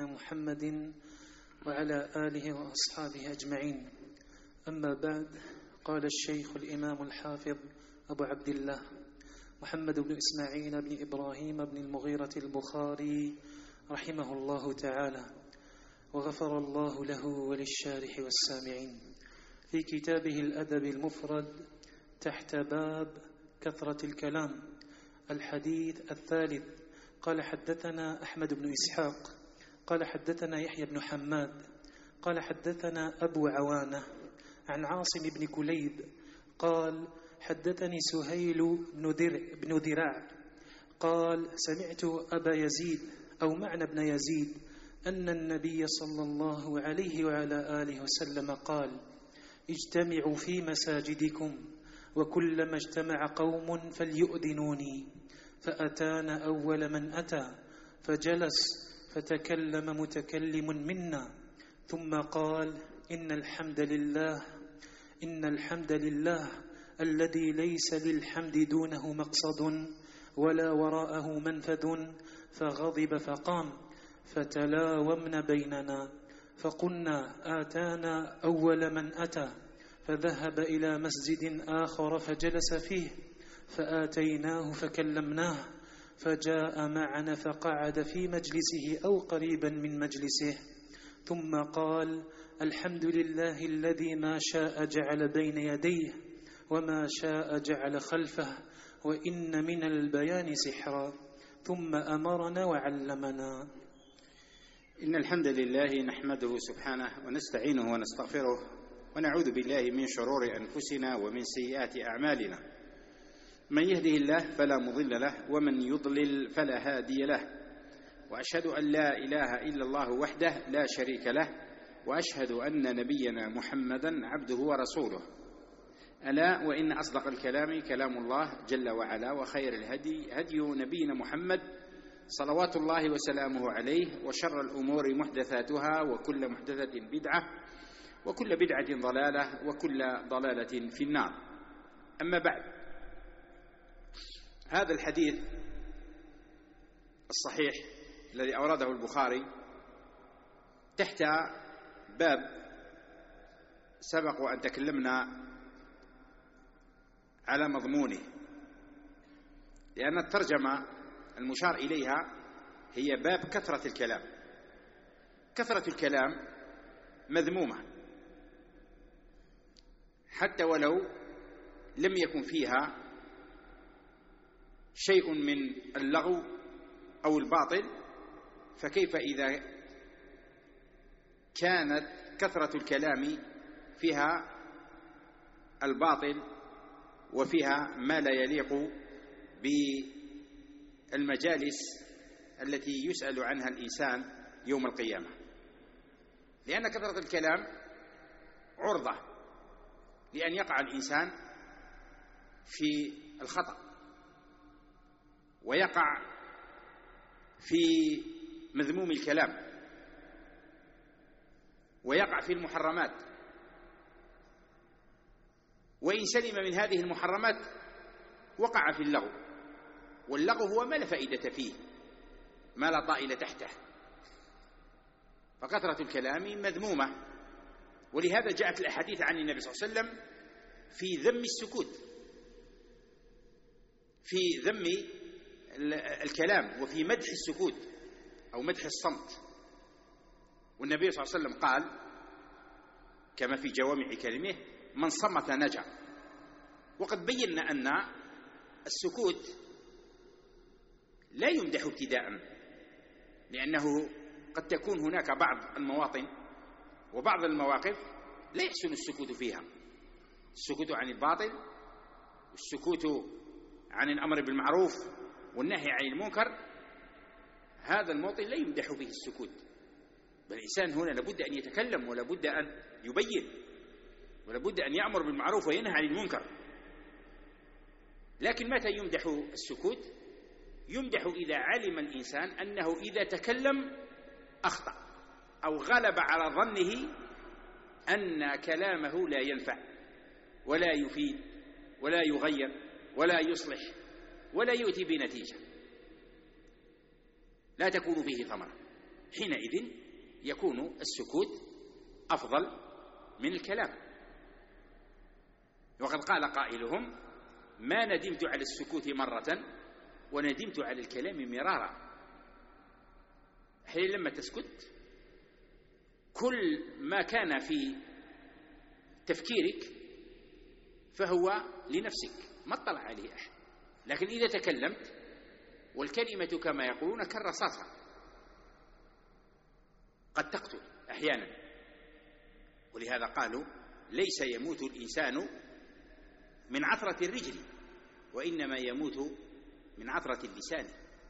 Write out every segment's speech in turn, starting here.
نبينا محمد وعلى آله وأصحابه أجمعين. أما بعد، قال الشيخ الإمام الحافظ أبو عبد الله محمد بن إسماعيل بن إبراهيم بن المغيرة البخاري رحمه الله تعالى، وغفر الله له وللشارح والسامعين، في كتابه الأدب المفرد تحت باب كثرة الكلام، الحديث الثالث. قال حدثنا أحمد بن إسحاق قال حدثنا يحيى بن حماد قال حدثنا أبو عوانة عن عاصم بن كليب قال حدثني سهيل بن ذراع قال سمعت أبا يزيد أو معنى بن يزيد أن النبي صلى الله عليه وعلى آله وسلم قال: اجتمعوا في مساجدكم، وكلما اجتمع قوم فليؤذنوني. فأتانا أول من أتى فجلس فتكلم متكلم منا، ثم قال: إن الحمد لله الذي ليس للحمد دونه مقصد ولا وراءه منفذ. فغضب فقام، فتلاومن بيننا، فقلنا: آتانا أول من أتى. فذهب إلى مسجد آخر فجلس فيه، فآتيناه فكلمناه، فجاء معنا فقعد في مجلسه أو قريبا من مجلسه، ثم قال: الحمد لله الذي ما شاء جعل بين يديه وما شاء جعل خلفه، وإن من البيان سحرا. ثم أمرنا وعلمنا. إن الحمد لله نحمده سبحانه ونستعينه ونستغفره، ونعوذ بالله من شرور أنفسنا ومن سيئات أعمالنا. من يهده الله فلا مضل له، ومن يضلل فلا هادي له. وأشهد أن لا إله إلا الله وحده لا شريك له، وأشهد أن نبينا محمدا عبده ورسوله. ألا وإن أصدق الكلام كلام الله جل وعلا، وخير الهدي هدي نبينا محمد صلوات الله وسلامه عليه، وشر الأمور محدثاتها، وكل محدثة بدعة، وكل بدعة ضلالة، وكل ضلالة في النار. أما بعد، هذا الحديث الصحيح الذي أورده البخاري تحت باب سبق وأن تكلمنا على مضمونه، لأن الترجمة المشار إليها هي باب كثرة الكلام. كثرة الكلام مذمومة، حتى ولو لم يكن فيها شيء من اللغو أو الباطل، فكيف إذا كانت كثرة الكلام فيها الباطل وفيها ما لا يليق بالمجالس التي يسأل عنها الإنسان يوم القيامة. لأن كثرة الكلام عرضة لأن يقع الإنسان في الخطأ، ويقع في مذموم الكلام، ويقع في المحرمات. وإن سلم من هذه المحرمات وقع في اللغو، واللغو هو ما لا فائدة فيه، ما لا طائل تحته. فكثرة الكلام مذمومة، ولهذا جاءت الأحاديث عن النبي صلى الله عليه وسلم في ذم السكوت، في ذم الكلام، وفي مدح السكوت أو مدح الصمت. والنبي صلى الله عليه وسلم قال كما في جوامع كلمه: من صمت نجا. وقد بينا أن السكوت لا يمدح ابتداء، لأنه قد تكون هناك بعض المواطن وبعض المواقف لا يحسن السكوت فيها، السكوت عن الباطل، والسكوت عن الأمر بالمعروف والنهي عن المنكر. هذا الموطن لا يمدح فيه السكوت، بل الإنسان هنا لابد أن يتكلم، ولابد أن يبين، ولابد أن يأمر بالمعروف وينهى عن المنكر. لكن متى يمدح السكوت؟ يمدح إذا علم الإنسان أنه إذا تكلم أخطأ، أو غلب على ظنه أن كلامه لا ينفع ولا يفيد ولا يغير ولا يصلح ولا يؤتي بنتيجة، لا تكون فيه ثمرة. حينئذ يكون السكوت أفضل من الكلام. وقد قال قائلهم: ما ندمت على السكوت مرة وندمت على الكلام مرارا. حين لما تسكت كل ما كان في تفكيرك فهو لنفسك، ما اطلع عليه أحد. لكن إذا تكلمت والكلمة كما يقولون كالرصاصة قد تقتل أحيانا. ولهذا قالوا: ليس يموت الإنسان من عثرة الرجل وإنما يموت من عثرة اللسان.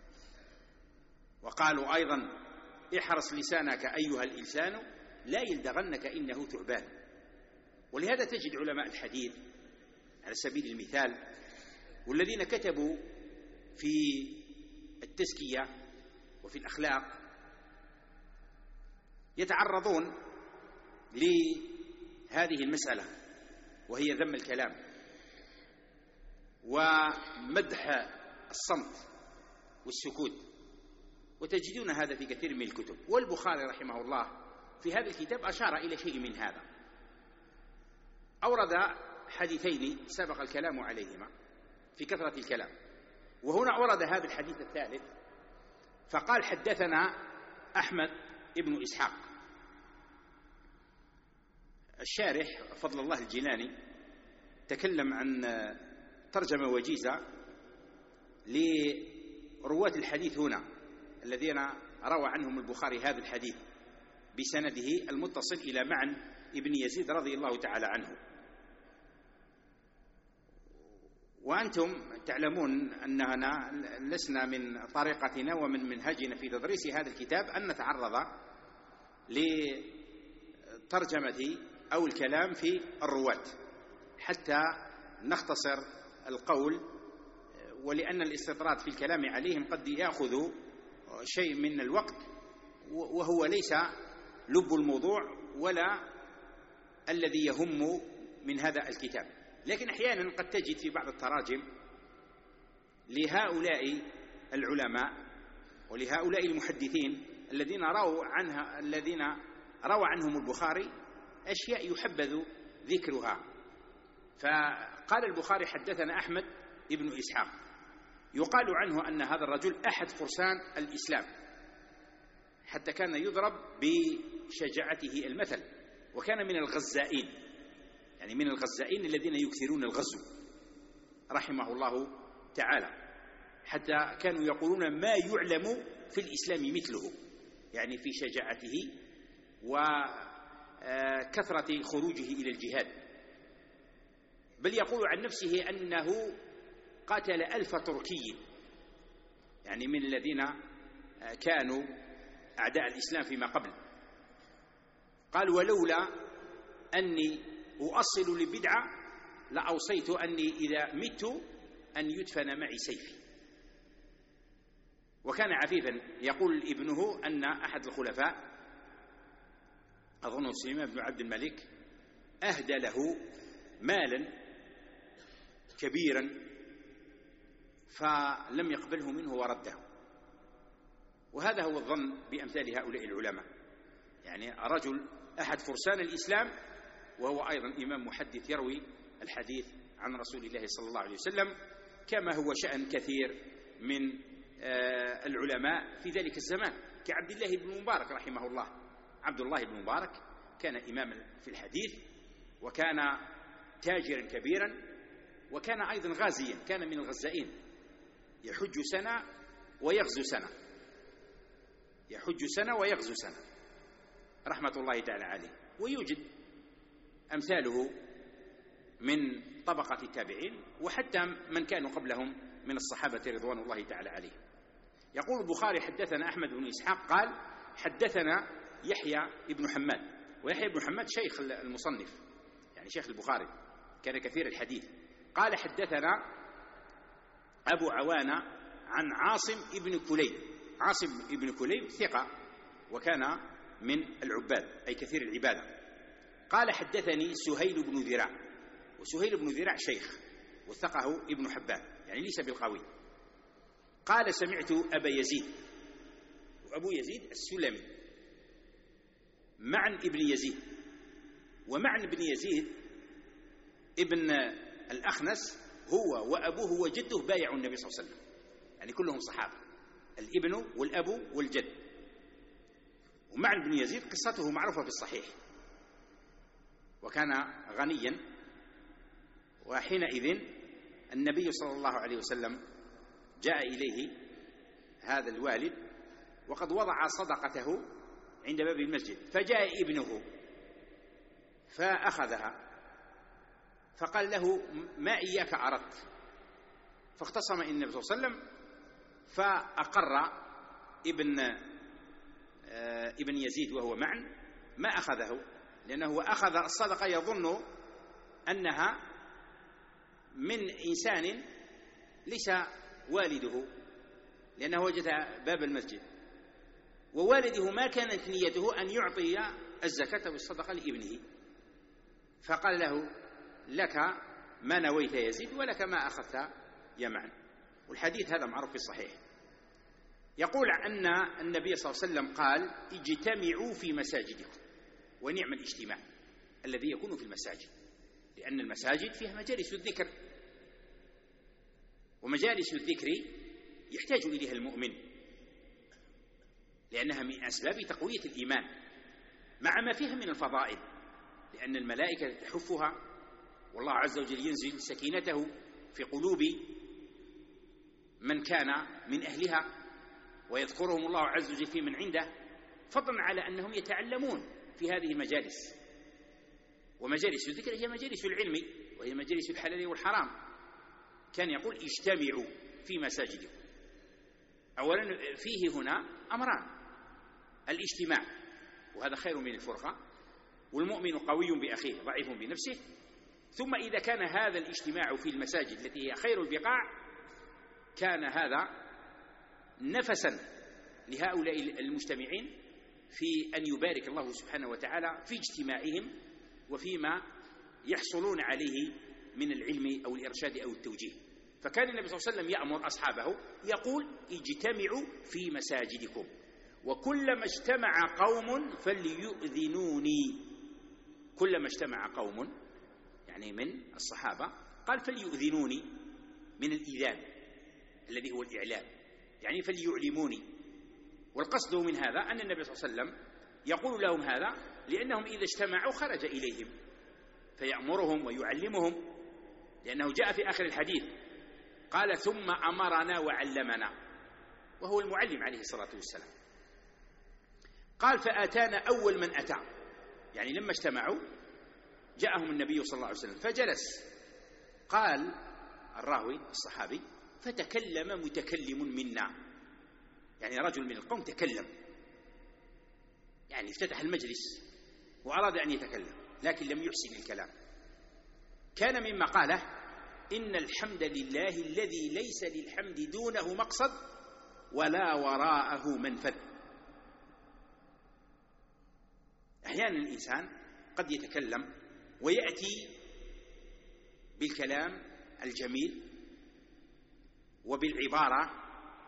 وقالوا أيضا: احرص لسانك أيها الإنسان لا يلدغنك إنه ثعبان. ولهذا تجد علماء الحديث على سبيل المثال والذين كتبوا في التزكية وفي الأخلاق يتعرضون لهذه المسألة، وهي ذم الكلام ومدح الصمت والسكوت، وتجدون هذا في كثير من الكتب. والبخاري رحمه الله في هذا الكتاب أشار إلى شيء من هذا، أورد حديثين سبق الكلام عليهما في كثرة الكلام، وهنا أورد هذا الحديث الثالث فقال: حدثنا أحمد ابن إسحاق. الشارح فضل الله الجيلاني تكلم عن ترجمة وجيزة لرواة الحديث هنا الذين روى عنهم البخاري هذا الحديث بسنده المتصل إلى معن ابن يزيد رضي الله تعالى عنه. وأنتم تعلمون أننا لسنا من طريقتنا ومن منهجنا في تدريس هذا الكتاب أن نتعرض لترجمة أو الكلام في الرواة حتى نختصر القول، ولأن الاستطراد في الكلام عليهم قد يأخذ شيء من الوقت، وهو ليس لب الموضوع ولا الذي يهم من هذا الكتاب. لكن أحيانا قد تجد في بعض التراجم لهؤلاء العلماء ولهؤلاء المحدثين الذين روى عنهم البخاري أشياء يحبذ ذكرها. فقال البخاري: حدثنا أحمد ابن إسحاق، يقال عنه أن هذا الرجل أحد فرسان الإسلام، حتى كان يضرب بشجاعته المثل، وكان من الغزائين، يعني من الغزائين الذين يكثرون الغزو رحمه الله تعالى، حتى كانوا يقولون ما يعلم في الإسلام مثله، يعني في شجاعته وكثرة خروجه إلى الجهاد. بل يقول عن نفسه أنه قاتل 1000 تركي، يعني من الذين كانوا أعداء الإسلام فيما قبل. قال: ولولا أني أؤصل لبدعة لأوصيت أني إذا مت أن يدفن معي سيفي. وكان عفيفا. يقول ابنه أن أحد الخلفاء أظن سليمان بن عبد الملك أهدى له مالا كبيرا فلم يقبله منه ورده. وهذا هو الظن بأمثال هؤلاء العلماء، يعني رجل أحد فرسان الإسلام وهو أيضا إمام محدث يروي الحديث عن رسول الله صلى الله عليه وسلم، كما هو شأن كثير من العلماء في ذلك الزمان كعبد الله بن مبارك رحمه الله. عبد الله بن مبارك كان إماما في الحديث، وكان تاجرا كبيرا، وكان أيضا غازيا، كان من الغزائين، يحج سنة ويغزو سنة، يحج سنة ويغزو سنة رحمة الله تعالى عليه. ويوجد أمثاله من طبقة التابعين وحتى من كانوا قبلهم من الصحابة رضوان الله تعالى عليهم. يقول البخاري: حدثنا أحمد بن إسحاق قال: حدثنا يحيى بن حماد. ويحيى بن حماد شيخ المصنف، يعني شيخ البخاري، كان كثير الحديث. قال: حدثنا أبو عوانة عن عاصم ابن كليب. عاصم ابن كليب ثقة وكان من العباد أي كثير العبادة. قال: حدثني سهيل بن ذراع. وسهيل بن ذراع شيخ وثقه ابن حبان، يعني ليس بالقوي. قال: سمعت أبا يزيد. أبو يزيد السلمي معن ابن يزيد، ومعن ابن يزيد ابن الأخنس هو وأبوه وجده بايعوا النبي صلى الله عليه وسلم، يعني كلهم صحابة، الابن والأب والجد. ومعن بن يزيد قصته معروفة في الصحيح، وكان غنيا، وحينئذ النبي صلى الله عليه وسلم جاء إليه هذا الوالد وقد وضع صدقته عند باب المسجد، فجاء ابنه فأخذها فقال له ما إياك أردت، فاختصم النبي صلى الله عليه وسلم فأقر ابن يزيد وهو معن ما أخذه، لأنه أخذ الصدقة يظن أنها من إنسان ليس والده، لأنه وجد باب المسجد، ووالده ما كانت نيته أن يعطي الزكاة والصدقة لابنه، فقال له لك ما نويت يزيد ولك ما أخذت يا معن. والحديث هذا معروف في الصحيح. يقول أن النبي صلى الله عليه وسلم قال اجتمعوا في مساجدكم، ونعم الاجتماع الذي يكون في المساجد، لأن المساجد فيها مجالس الذكر، ومجالس الذكر يحتاج إليها المؤمن، لأنها من أسباب تقوية الإيمان مع ما فيها من الفضائل، لأن الملائكة تحفها، والله عز وجل ينزل سكينته في قلوب من كان من أهلها، ويذكرهم الله عز وجل في من عنده، فضلا على أنهم يتعلمون في هذه المجالس. ومجالس الذكر هي مجالس العلم، وهي مجالس الحلال والحرام. كان يقول اجتمعوا في مساجدكم. أولا فيه هنا أمران: الاجتماع، وهذا خير من الفرقة، والمؤمن قوي بأخيه ضعيف بنفسه. ثم إذا كان هذا الاجتماع في المساجد التي هي خير البقاع، كان هذا نفسا لهؤلاء المجتمعين في أن يبارك الله سبحانه وتعالى في اجتماعهم وفيما يحصلون عليه من العلم أو الإرشاد أو التوجيه. فكان النبي صلى الله عليه وسلم يأمر أصحابه يقول اجتمعوا في مساجدكم، وكلما اجتمع قوم فليؤذنوني. كلما اجتمع قوم يعني من الصحابة قال فليؤذنوني، من الإذان الذي هو الإعلام، يعني فليعلموني. والقصد من هذا أن النبي صلى الله عليه وسلم يقول لهم هذا لأنهم إذا اجتمعوا خرج إليهم فيأمرهم ويعلمهم، لأنه جاء في آخر الحديث قال ثم أمرنا وعلمنا، وهو المعلم عليه الصلاة والسلام. قال فأتانا أول من أتى، يعني لما اجتمعوا جاءهم النبي صلى الله عليه وسلم فجلس. قال الراوي الصحابي فتكلم متكلم منا، يعني رجل من القوم تكلم، يعني افتتح المجلس وأراد أن يتكلم لكن لم يحسن الكلام. كان مما قاله إن الحمد لله الذي ليس للحمد دونه مقصد ولا وراءه منفذ. أحيانا الإنسان قد يتكلم ويأتي بالكلام الجميل وبالعبارة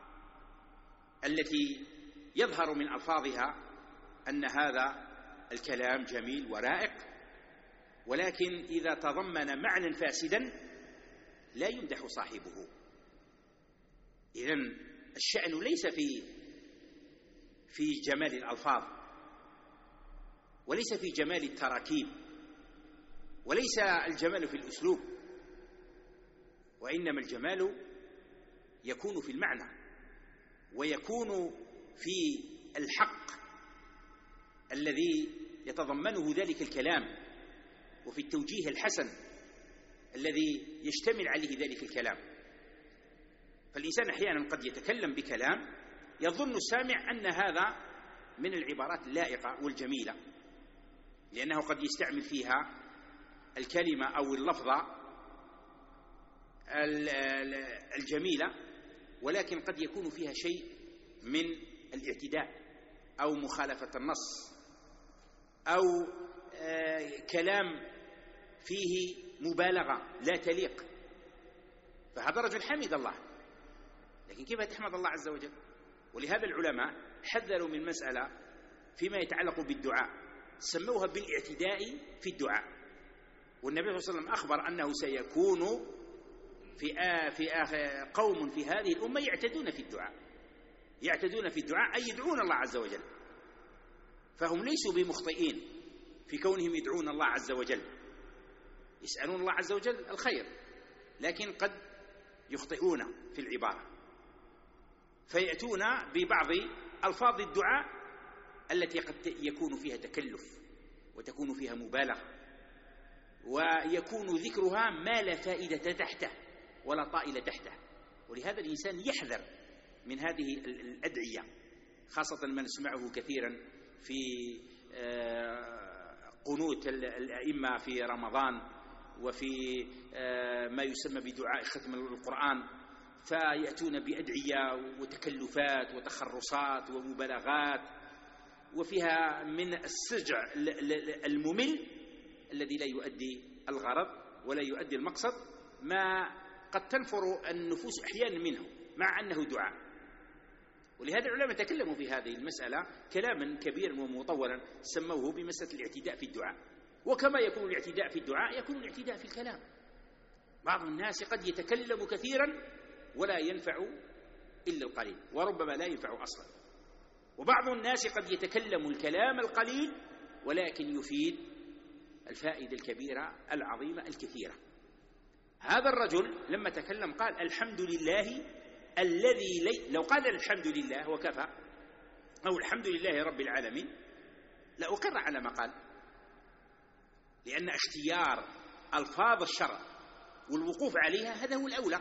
التي يظهر من ألفاظها أن هذا الكلام جميل ورائق، ولكن إذا تضمن معنى فاسدا لا يمدح صاحبه. إذن الشأن ليس في جمال الألفاظ، وليس في جمال التراكيب، وليس الجمال في الأسلوب، وإنما الجمال يكون في المعنى، ويكون في الحق الذي يتضمنه ذلك الكلام، وفي التوجيه الحسن الذي يشتمل عليه ذلك الكلام. فالإنسان أحيانا قد يتكلم بكلام يظن السامع أن هذا من العبارات اللائقة والجميلة، لأنه قد يستعمل فيها الكلمة أو اللفظة الجميلة، ولكن قد يكون فيها شيء من الاعتداء أو مخالفة النص أو كلام فيه مبالغة لا تليق. فهذا رجل حمد الله، لكن كيف تحمد الله عز وجل؟ ولهذا العلماء حذروا من مسألة فيما يتعلق بالدعاء سموها بالاعتداء في الدعاء. والنبي صلى الله عليه وسلم أخبر أنه سيكون في آخر قوم في هذه الأمة يعتدون في الدعاء أي يدعون الله عز وجل، فهم ليسوا بمخطئين في كونهم يدعون الله عز وجل، يسألون الله عز وجل الخير، لكن قد يخطئون في العبارة فيأتون ببعض ألفاظ الدعاء التي قد يكون فيها تكلف وتكون فيها مبالغة ويكون ذكرها ما لا فائدة تحته ولا طائل تحته. ولهذا الإنسان يحذر من هذه الأدعية، خاصة ما نسمعه كثيرا في قنوت الأئمة في رمضان وفي ما يسمى بدعاء ختم القرآن، فيأتون بأدعية وتكلفات وتخرصات ومبالغات وفيها من السجع الممل الذي لا يؤدي الغرض ولا يؤدي المقصد، ما قد تنفر النفوس أحيانا منه مع أنه دعاء. ولهذا العلماء تكلموا في هذه المسألة كلاما كبيرا ومطولا سموه بمسألة الاعتداء في الدعاء. وكما يكون الاعتداء في الدعاء يكون الاعتداء في الكلام. بعض الناس قد يتكلم كثيرا ولا ينفع إلا القليل وربما لا ينفع أصلا، وبعض الناس قد يتكلم الكلام القليل ولكن يفيد الفائدة الكبيرة العظيمة الكثيرة. هذا الرجل لما تكلم قال الحمد لله الذي لو قال الحمد لله وكفى أو الحمد لله رب العالمين لأقر على ما قال، لأن اختيار ألفاظ الشرع والوقوف عليها هذا هو الأولى.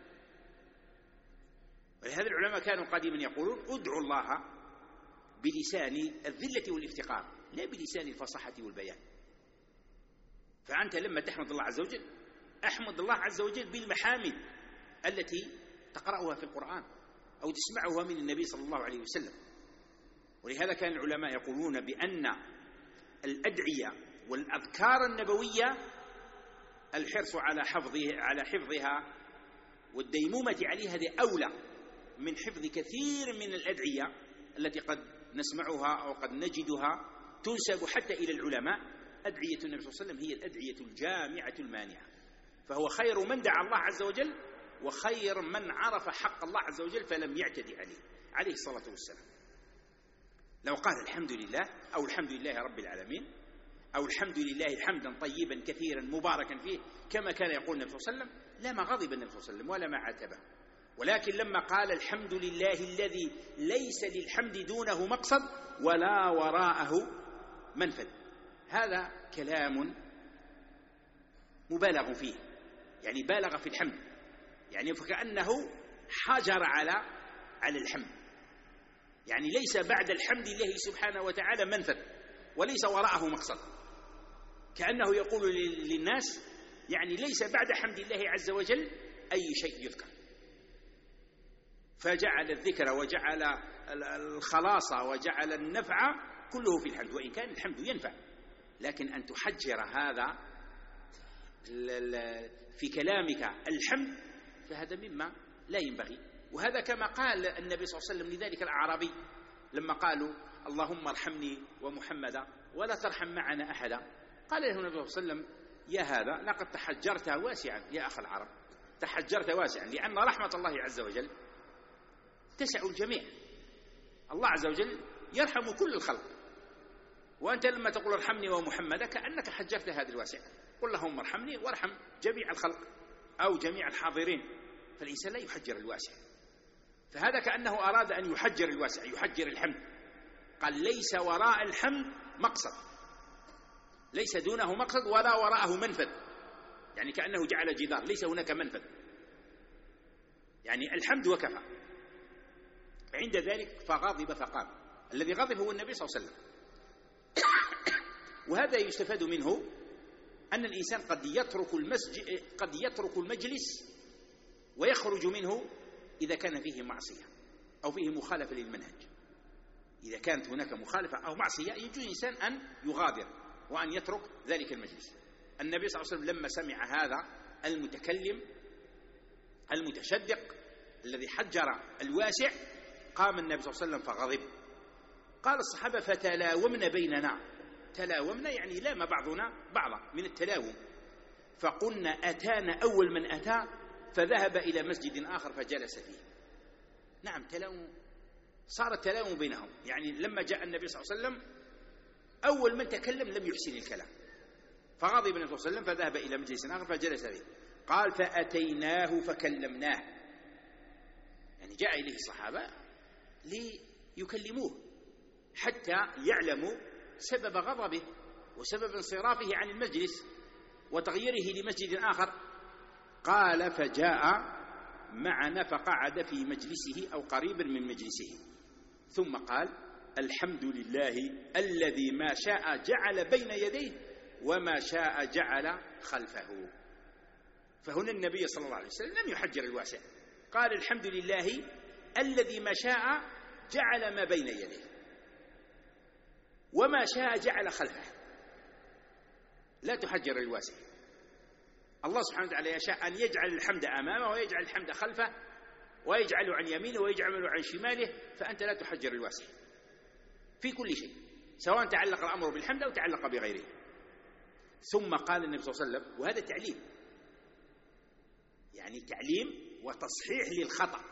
ولهذا العلماء كانوا قديما يقولون ادعوا الله بلسان الذلة والافتقار لا بلسان الفصاحة والبيان. فأنت لما تحمد الله عز وجل أحمد الله عز وجل بالمحامد التي تقرأها في القرآن أو تسمعها من النبي صلى الله عليه وسلم. ولهذا كان العلماء يقولون بأن الأدعية والأذكار النبوية الحرص على حفظها والديمومة عليها هذه أولى من حفظ كثير من الأدعية التي قد نسمعها أو قد نجدها تنسب حتى إلى العلماء. أدعية النبي صلى الله عليه وسلم هي الأدعية الجامعة المانعة، فهو خير من دعا الله عز وجل وخير من عرف حق الله عز وجل فلم يعتدي عليه الصلاة والسلام. لو قال الحمد لله أو الحمد لله رب العالمين أو الحمد لله حمدا طيبا كثيرا مباركا فيه كما كان يقول النبي صلى الله عليه وسلم لما غضب النبي صلى الله عليه وسلم ولا ما عاتبه، ولكن لما قال الحمد لله الذي ليس للحمد دونه مقصد ولا وراءه منفذ، هذا كلام مبالغ فيه، يعني بالغ في الحمد، يعني فكأنه حجر على الحمد، يعني ليس بعد الحمد لله سبحانه وتعالى منفذ وليس وراءه مقصد، كأنه يقول للناس يعني ليس بعد حمد الله عز وجل أي شيء يذكر، فجعل الذكر وجعل الخلاص وجعل النفع كله في الحمد، وإن كان الحمد ينفع، لكن أن تحجر هذا في كلامك الحمد فهذا مما لا ينبغي. وهذا كما قال النبي صلى الله عليه وسلم لذلك الأعرابي لما قالوا اللهم ارحمني ومحمدا ولا ترحم معنا أحدا، قال له النبي صلى الله عليه وسلم يا هذا لقد تحجرت واسعا يا أخ العرب، تحجرت واسعا، لأن رحمة الله عز وجل تسع الجميع، الله عز وجل يرحم كل الخلق، وأنت لما تقول ارحمني ومحمدا كأنك حجرت هذا الواسع، قل اللهم ارحمني وارحم جميع الخلق أو جميع الحاضرين، فالإنسان لا يحجر الواسع، فهذا كأنه أراد أن يحجر الواسع يحجر الحمد، قال ليس وراء الحمد مقصد، ليس دونه مقصد ولا وراءه منفذ، يعني كأنه جعل جدار ليس هناك منفذ، يعني الحمد وكفى. عند ذلك فغضب فقام، الذي غضب هو النبي صلى الله عليه وسلم. وهذا يستفاد منه أن الإنسان قد يترك المجلس ويخرج منه إذا كان فيه معصية أو فيه مخالفة للمنهج. إذا كانت هناك مخالفة أو معصية يجوز الإنسان أن يغادر وأن يترك ذلك المجلس. النبي صلى الله عليه وسلم لما سمع هذا المتكلم المتشدق الذي حجر الواسع قام النبي صلى الله عليه وسلم فغضب قال الصحابة فتلاومنا بيننا، تلاومنا يعني لام بعضنا بعضا من التلاوم، فقلنا أتانا أول من أتى فذهب إلى مسجد آخر فجلس فيه. نعم تلاوم، صار التلاوم بينهم، يعني لما جاء النبي صلى الله عليه وسلم أول من تكلم لم يحسن الكلام، فغضب النبي صلى الله عليه وسلم فذهب إلى مجلس آخر فجلس فيه. قال فأتيناه فكلمناه، يعني جاء إليه الصحابة ليكلموه حتى يعلموا سبب غضبه وسبب انصرافه عن المجلس وتغييره لمسجد آخر. قال فجاء معنا فقعد في مجلسه أو قريبا من مجلسه، ثم قال الحمد لله الذي ما شاء جعل بين يديه وما شاء جعل خلفه. فهنا النبي صلى الله عليه وسلم لم يحجر الواسع، قال الحمد لله الذي ما شاء جعل ما بين يديه وما شاء جعل خلفه. لا تحجر الواسع، الله سبحانه وتعالى يشاء أن يجعل الحمد أمامه ويجعل الحمد خلفه ويجعله عن يمينه ويجعله عن شماله، فأنت لا تحجر الواسع في كل شيء، سواء تعلق الأمر بالحمد أو تعلق بغيره. ثم قال النبي صلى الله عليه وسلم، وهذا تعليم، يعني تعليم وتصحيح للخطأ،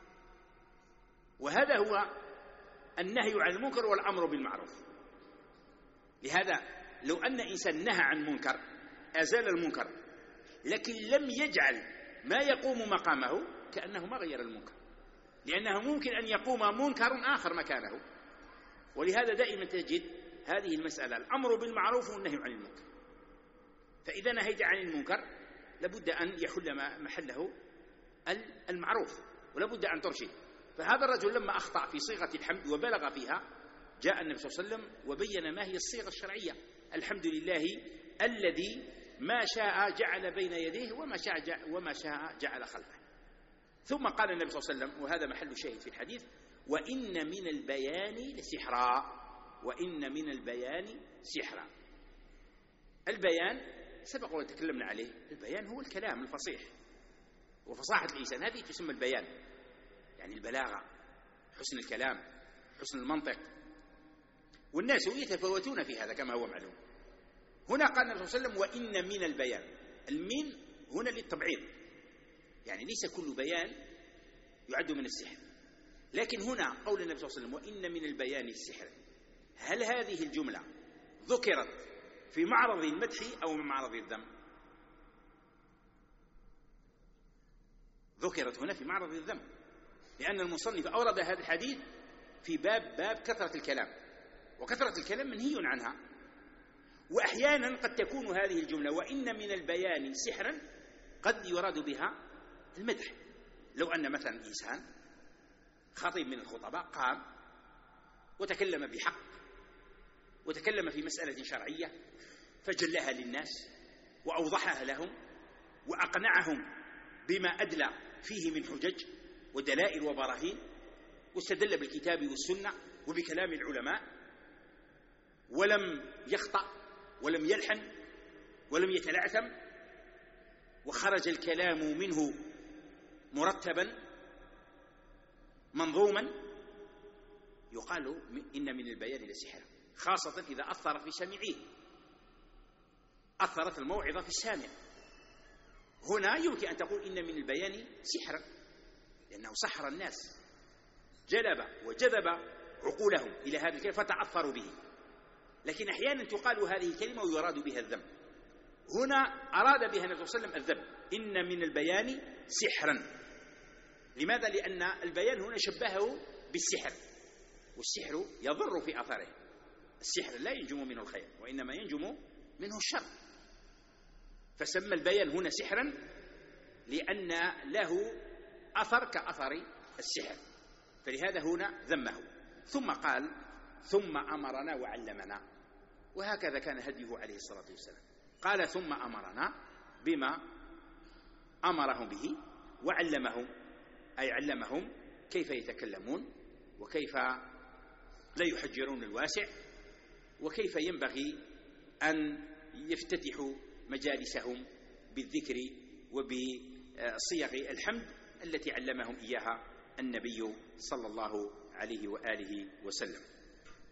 وهذا هو النهي عن المنكر والأمر بالمعروف. لهذا لو أن إنسان نهى عن منكر أزال المنكر لكن لم يجعل ما يقوم مقامه كأنه ما غير المنكر، لأنه ممكن أن يقوم منكر آخر مكانه. ولهذا دائما تجد هذه المسألة الأمر بالمعروف والنهي عن المنكر، فإذا نهيت عن المنكر لابد أن يحل محله المعروف ولابد أن ترشد. فهذا الرجل لما أخطأ في صيغة الحمد وبلغ فيها جاء النبي صلى الله عليه وسلم وبين ما هي الصيغة الشرعية، الحمد لله الذي ما شاء جعل بين يديه وما شاء جعل خلفه. ثم قال النبي صلى الله عليه وسلم، وهذا محل شاهد في الحديث، وإن من البيان لسحرا، وإن من البيان سحرا. البيان سبق وتكلمنا عليه، البيان هو الكلام الفصيح وفصاحة اللسان، هذه تسمى البيان، يعني البلاغة، حسن الكلام، حسن المنطق، والناس يتفاوتون في هذا كما هو معلوم. هنا قال النبي صلى الله عليه وسلم وإن من البيان، المين هنا للتبعيض، يعني ليس كل بيان يعد من السحر، لكن هنا قول النبي صلى الله عليه وسلم وإن من البيان السحر، هل هذه الجملة ذكرت في معرض المدح أو معرض الذم؟ ذكرت هنا في معرض الذم، لأن المصنف أورد هذا الحديث في باب كثرة الكلام، وكثرة الكلام منهي عنها. وأحيانا قد تكون هذه الجملة وإن من البيان سحرا قد يراد بها المدح. لو أن مثلا إنسان خطيب من الخطباء قام وتكلم بحق وتكلم في مسألة شرعية فجلها للناس وأوضحها لهم وأقنعهم بما أدلى فيه من حجج ودلائل وبراهين، واستدل بالكتاب والسنة وبكلام العلماء، ولم يخطأ ولم يلحن ولم يتلعثم، وخرج الكلام منه مرتبا منظوما، يقال إن من البيان لسحرا، خاصة إذا أثر في سامعيه، أثرت الموعظة في السامع. هنا يمكن أن تقول إن من البيان سحرا، لأنه سحر الناس، جلب وجذب عقولهم إلى هذه الكلمة فتأثروا به. لكن أحيانا تقال هذه الكلمة ويراد بها الذم، هنا أراد بها النبي صلى الله عليه وسلم الذم، إن من البيان سحرا. لماذا؟ لأن البيان هنا شبهه بالسحر، والسحر يضر في أثره، السحر لا ينجم منه الخير وإنما ينجم منه الشر، فسمى البيان هنا سحرا لأن له أثر كأثر السحر، فلهذا هنا ذمه. ثم قال ثم أمرنا وعلمنا، وهكذا كان هديه عليه الصلاة والسلام، قال ثم أمرنا بما أمرهم به وعلمهم، أي علمهم كيف يتكلمون وكيف لا يحجرون الواسع، وكيف ينبغي أن يفتتحوا مجالسهم بالذكر وبصيغ الحمد التي علمهم إياها النبي صلى الله عليه وآله وسلم.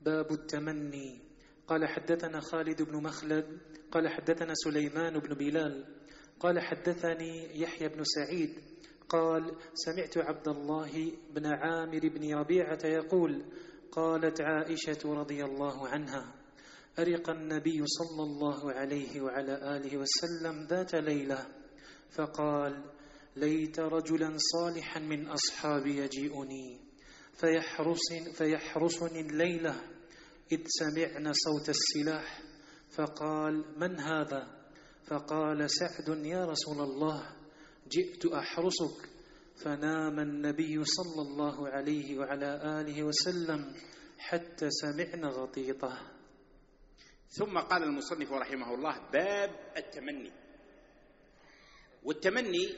باب التمني. قال حدثنا خالد بن مخلد قال حدثنا سليمان بن بلال قال حدثني يحيى بن سعيد قال سمعت عبد الله بن عامر بن ربيعة يقول قالت عائشة رضي الله عنها أرق النبي صلى الله عليه وعلى آله وسلم ذات ليلة فقال ليت رجلا صالحا من أصحابي يجيئني فيحرسني الليلة إذ سمعنا صوت السلاح فقال من هذا؟ فقال سعد يا رسول الله جئت أحرسك. فنام النبي صلى الله عليه وعلى آله وسلم حتى سمعنا غطيطه. ثم قال المصنف رحمه الله باب التمني. والتمني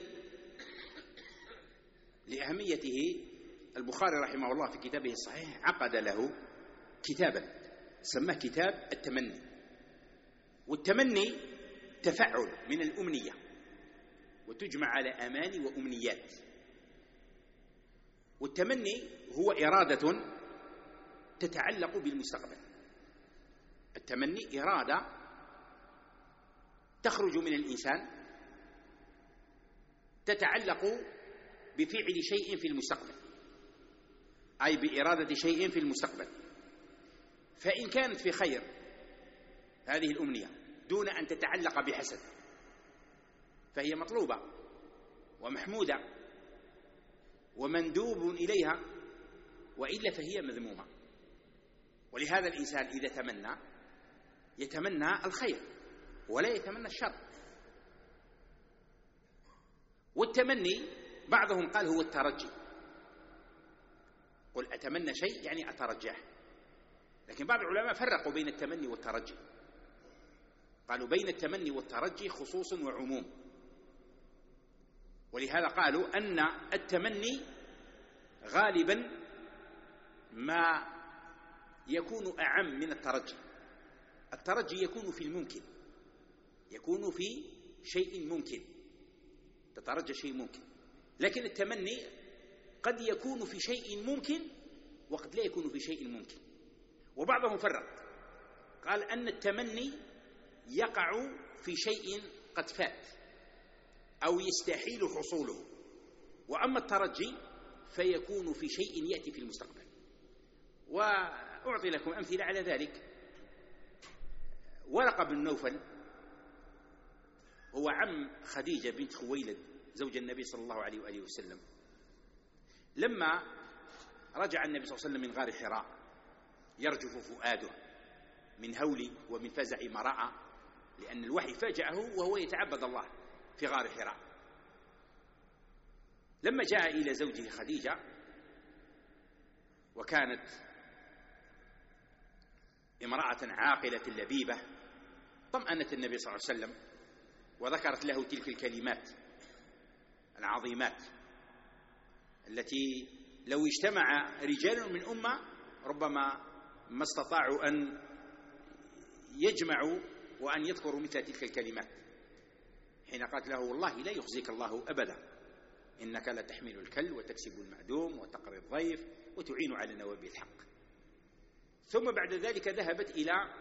لأهميته البخاري رحمه الله في كتابه الصحيح عقد له كتابا سماه كتاب التمني. والتمني تفعل من الأمنية وتجمع على أماني وأمنيات. والتمني هو إرادة تتعلق بالمستقبل. التمني إرادة تخرج من الإنسان تتعلق بفعل شيء في المستقبل، أي بإرادة شيء في المستقبل. فإن كانت في خير هذه الأمنية دون أن تتعلق بحسد فهي مطلوبة ومحمودة ومندوب إليها، وإلا فهي مذمومة. ولهذا الإنسان إذا تمنى يتمنى الخير ولا يتمنى الشر. والتمني بعضهم قال هو الترجي، قل أتمنى شيء يعني أترجاه. لكن بعض العلماء فرقوا بين التمني والترجي، قالوا بين التمني والترجي خصوص وعموم. ولهذا قالوا أن التمني غالبا ما يكون أعم من الترجي. الترجي يكون في الممكن، يكون في شيء ممكن، تترجى شيء ممكن. لكن التمني قد يكون في شيء ممكن وقد لا يكون في شيء ممكن. وبعضهم فرق قال أن التمني يقع في شيء قد فات أو يستحيل حصوله، وأما الترجي فيكون في شيء يأتي في المستقبل. وأعطي لكم أمثلة على ذلك. ورقة بن نوفل هو عم خديجة بنت خويلد زوج النبي صلى الله عليه وآله وسلم. لما رجع النبي صلى الله عليه وسلم من غار حراء يرجف فؤاده من هول ومن فزع ما رأى، لأن الوحي فاجأه وهو يتعبد الله في غار حراء. لما جاء إلى زوجه خديجة وكانت امرأة عاقلة لبيبة طمأنت النبي صلى الله عليه وسلم وذكرت له تلك الكلمات العظيمات التي لو اجتمع رجال من أمة ربما ما استطاعوا أن يجمعوا وأن يذكروا مثل تلك الكلمات. حين قالت له والله لا يخزيك الله أبدا إنك لتحمل الكل وتكسب المعدوم وتقري الضيف وتعين على نوابي الحق. ثم بعد ذلك ذهبت إلى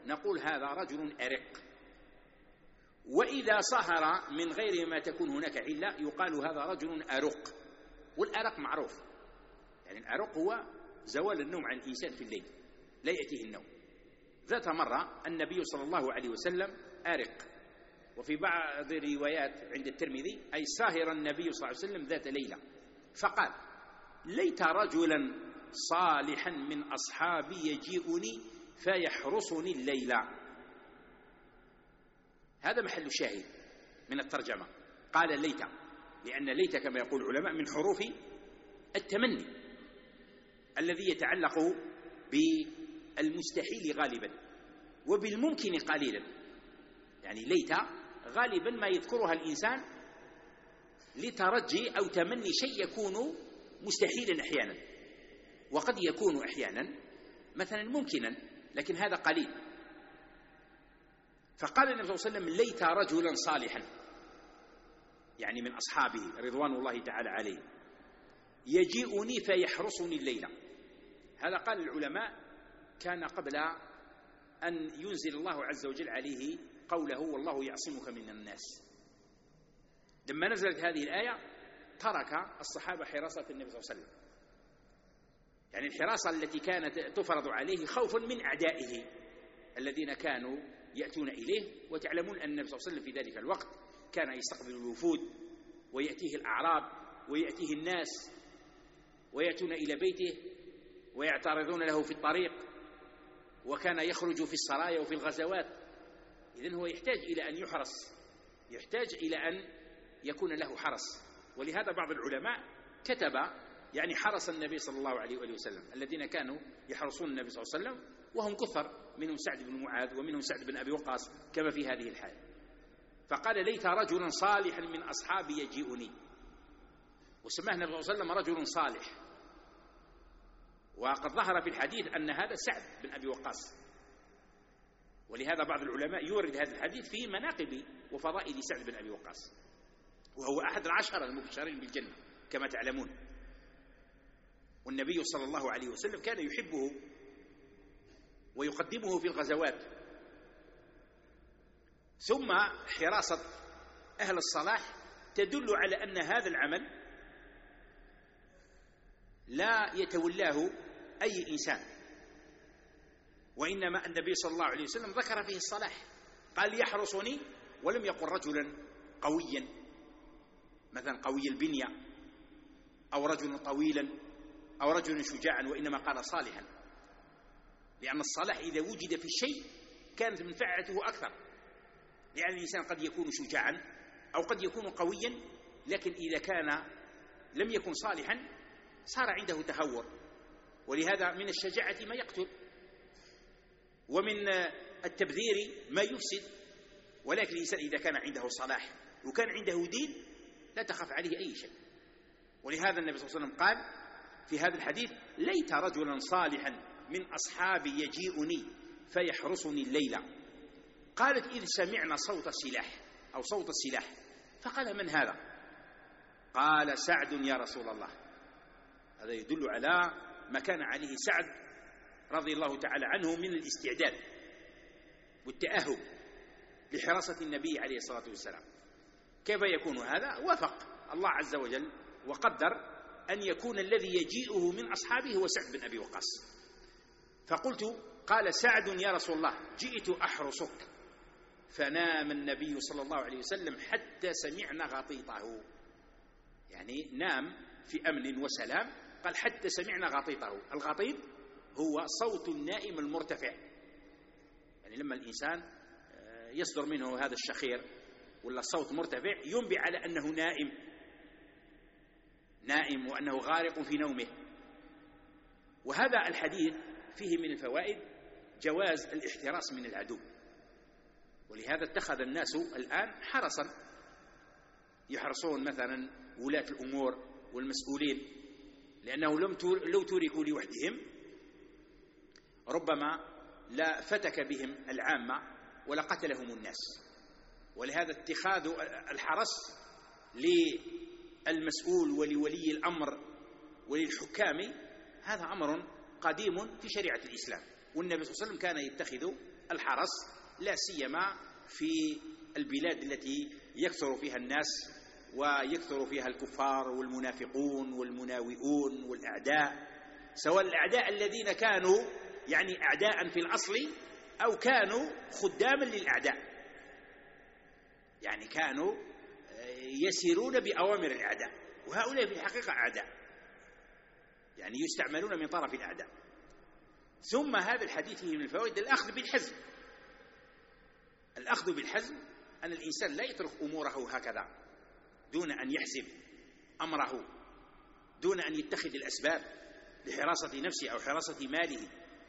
نقول هذا رجل أرق. وإذا صهر من غير ما تكون هناك علة يقال هذا رجل أرق. والأرق معروف، يعني الأرق هو زوال النوم عن الإنسان في الليل، لا يأتيه النوم. ذات مرة النبي صلى الله عليه وسلم أرق، وفي بعض الروايات عند الترمذي أي ساهر النبي صلى الله عليه وسلم ذات ليلة، فقال: ليت رجلا صالحا من أصحابي يجيئني فيحرسني الليلة. هذا محل الشاهد من الترجمة. قال ليت، لأن ليت كما يقول العلماء من حروف التمني الذي يتعلق بالمستحيل غالبا وبالممكن قليلا. يعني ليت غالبا ما يذكرها الإنسان لترجي أو تمني شيء يكون مستحيلا أحيانا، وقد يكون أحيانا مثلا ممكنا، لكن هذا قليل. فقال النبي صلى الله عليه وسلم: ليت رجلا صالحا، يعني من أصحابه رضوان الله تعالى عليه، يجيئني فيحرسني الليلة. هذا قال العلماء كان قبل أن ينزل الله عز وجل عليه قوله: والله يعصمك من الناس. لما نزلت هذه الآية ترك الصحابة حراسة النبي صلى الله عليه وسلم، يعني الحراسة التي كانت تفرض عليه خوفا من أعدائه الذين كانوا يأتون إليه. وتعلمون أن النبي صلى الله عليه وسلم في ذلك الوقت كان يستقبل الوفود، ويأتيه الأعراب، ويأتيه الناس، ويأتون إلى بيته ويعترضون له في الطريق، وكان يخرج في السرايا وفي الغزوات. إذن هو يحتاج إلى أن يحرس، يحتاج إلى أن يكون له حرس. ولهذا بعض العلماء كتب يعني حرس النبي صلى الله عليه وآله وسلم الذين كانوا يحرسون النبي صلى الله عليه وسلم، وهم كثر، منهم سعد بن معاذ ومنهم سعد بن أبي وقاص كما في هذه الحال. فقال: ليت رجلا صالحا من أصحابي يجيئني، وسماه النبي صلى الله عليه وسلم رجل صالح. وقد ظهر في الحديث أن هذا سعد بن أبي وقاص، ولهذا بعض العلماء يورد هذا الحديث في مناقب وفضائل سعد بن أبي وقاص، وهو أحد العشرة المبشرين بالجنة كما تعلمون. والنبي صلى الله عليه وسلم كان يحبه ويقدمه في الغزوات. ثم حراسة أهل الصلاح تدل على أن هذا العمل لا يتولاه أي إنسان، وإنما النبي صلى الله عليه وسلم ذكر فيه الصلاح، قال: يحرسني، ولم يقل رجلا قويا مثلا قوي البنية أو رجلا طويلا أو رجلا شجاعا، وإنما قال صالحا، لأن الصلاح إذا وجد في الشيء كانت منفعته أكثر. لأن الإنسان قد يكون شجاعا أو قد يكون قويا، لكن إذا كان لم يكن صالحا صار عنده تهور. ولهذا من الشجاعة ما يقتل، ومن التبذير ما يفسد. ولكن الإنسان إذا كان عنده صلاح وكان عنده دين لا تخاف عليه أي شيء. ولهذا النبي صلى الله عليه وسلم قال في هذا الحديث: ليت رجلا صالحا من أصحابي يجيئني فيحرسني الليلة. قالت: إذ سمعنا صوت السلاح أو صوت السلاح. فقال: من هذا؟ قال: سعد يا رسول الله. هذا يدل على ما كان عليه سعد رضي الله تعالى عنه من الاستعداد والتأهب لحراسة النبي عليه الصلاة والسلام. كيف يكون هذا؟ وفق الله عز وجل وقدر أن يكون الذي يجيئه من أصحابه هو سعد بن أبي وقاص. فقلت: قال سعد يا رسول الله: جئت أحرسك. فنام النبي صلى الله عليه وسلم حتى سمعنا غطيطه، يعني نام في أمن وسلام. قال: حتى سمعنا غطيطه. الغطيط هو صوت النائم المرتفع، يعني لما الإنسان يصدر منه هذا الشخير ولا الصوت مرتفع ينبئ على أنه نائم وأنه غارق في نومه. وهذا الحديث فيه من الفوائد جواز الاحتراس من العدو، ولهذا اتخذ الناس الآن حرسا يحرسون مثلا ولاة الأمور والمسؤولين، لأنه لو تركوا لوحدهم ربما لا فتك بهم العامة ولا قتلهم الناس. ولهذا اتخاذ الحرس للمسؤول ولولي الأمر وللحكام هذا أمر قديم في شريعة الإسلام، والنبي صلى الله عليه وسلم كان يتخذ الحرص، لا سيما في البلاد التي يكثر فيها الناس ويكثر فيها الكفار والمنافقون والمناوئون والأعداء، سواء الأعداء الذين كانوا يعني أعداء في الأصل أو كانوا خداما للأعداء، يعني كانوا يسيرون بأوامر الأعداء، وهؤلاء في الحقيقة أعداء، يعني يستعملون من طرف الأعداء. ثم هذا الحديث فيه من الفوائد الأخذ بالحزم. الأخذ بالحزم أن الإنسان لا يترك أموره هكذا دون أن يحزم أمره، دون أن يتخذ الأسباب لحراسة نفسه أو حراسة ماله.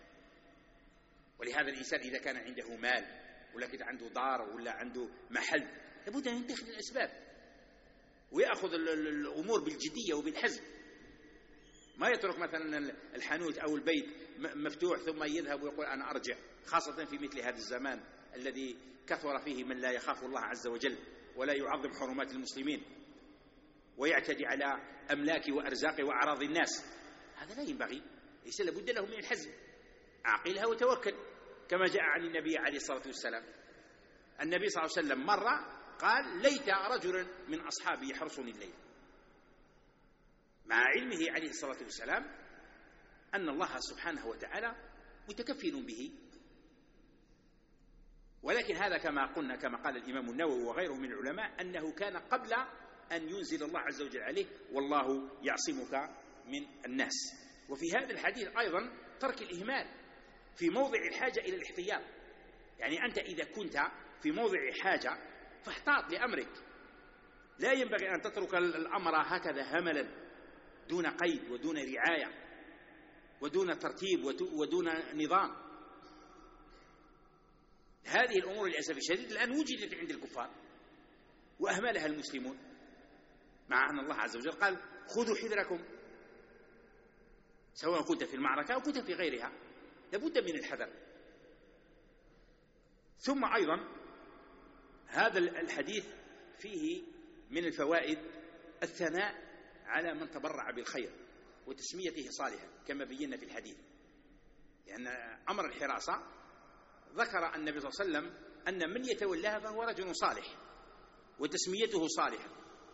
ولهذا الإنسان إذا كان عنده مال ولا كده عنده دار ولا عنده محل لابد أن يتخذ الأسباب ويأخذ الأمور بالجدية وبالحزم، ما يترك مثلا الحانوت أو البيت مفتوح ثم يذهب ويقول أنا أرجع، خاصة في مثل هذا الزمان الذي كثر فيه من لا يخاف الله عز وجل ولا يعظم حرمات المسلمين ويعتدي على أملاك وأرزاق وأعراض الناس. هذا لا ينبغي، ليس لابد له من الحزم. عقلها وتوكل، كما جاء عن النبي عليه الصلاة والسلام. النبي صلى الله عليه وسلم مرة قال ليت رجل من أصحابي يحرسني الليل، مع علمه عليه الصلاة والسلام أن الله سبحانه وتعالى متكفل به. ولكن هذا كما قلنا، كما قال الإمام النووي وغيره من العلماء، أنه كان قبل أن ينزل الله عز وجل عليه والله يعصمك من الناس. وفي هذا الحديث أيضا ترك الإهمال في موضع الحاجة إلى الاحتياط، يعني أنت إذا كنت في موضع حاجة فاحتاط لأمرك، لا ينبغي أن تترك الأمر هكذا هملا دون قيد ودون رعاية ودون ترتيب ودون نظام. هذه الأمور للأسف الشديد الآن وجدت عند الكفار وأهملها المسلمون، مع أن الله عز وجل قال خذوا حذركم، سواء كنت في المعركة أو كنت في غيرها، لابد من الحذر. ثم أيضا هذا الحديث فيه من الفوائد الثناء على من تبرع بالخير وتسميته صالحا كما بينا في الحديث، لأن أمر الحراسة ذكر النبي صلى الله عليه وسلم أن من يتولاها فهو رجل صالح وتسميته صالحا.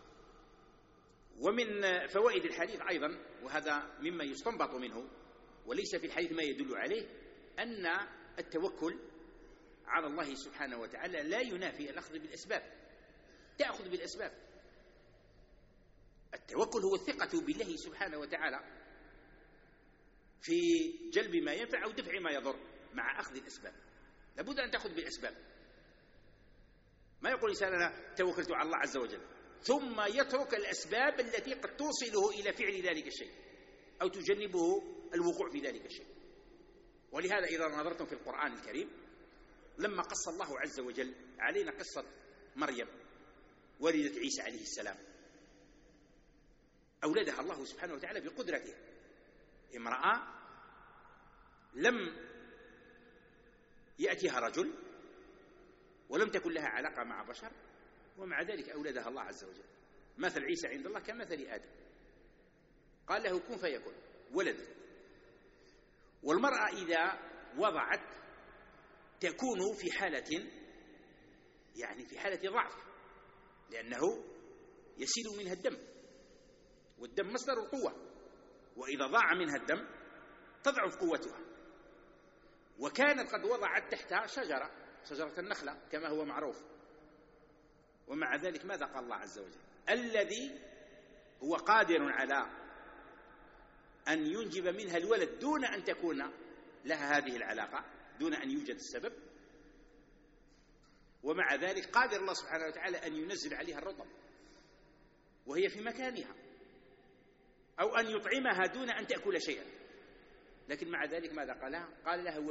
ومن فوائد الحديث أيضا، وهذا مما يستنبط منه وليس في الحديث ما يدل عليه، أن التوكل على الله سبحانه وتعالى لا ينافي الأخذ بالأسباب. تأخذ بالأسباب، التوكل هو الثقة بالله سبحانه وتعالى في جلب ما ينفع أو دفع ما يضر مع أخذ الأسباب. لابد أن تأخذ بالأسباب، ما يقول الإنسان أنا توكلت على الله عز وجل ثم يترك الأسباب التي قد توصله إلى فعل ذلك الشيء أو تجنبه الوقوع في ذلك الشيء. ولهذا إذا نظرتم في القرآن الكريم لما قص الله عز وجل علينا قصة مريم والدة عيسى عليه السلام، أولدها الله سبحانه وتعالى بقدرته، امرأة لم يأتيها رجل ولم تكن لها علاقة مع بشر، ومع ذلك أولدها الله عز وجل. مثل عيسى عند الله كمثل آدم، قال له كن فيكون ولد. والمرأة إذا وضعت تكون في حالة، يعني في حالة ضعف، لأنه يسيل منها الدم، والدم مصدر القوة، وإذا ضاع منها الدم تضعف قوتها. وكانت قد وضعت تحتها شجرة النخلة كما هو معروف، ومع ذلك ماذا قال الله عز وجل؟ الذي هو قادر على أن ينجب منها الولد دون أن تكون لها هذه العلاقة، دون أن يوجد السبب، ومع ذلك قادر الله سبحانه وتعالى أن ينزل عليها الرطب وهي في مكانها، أو أن يطعمها دون أن تأكل شيئا. لكن مع ذلك ماذا قالها؟ قال لها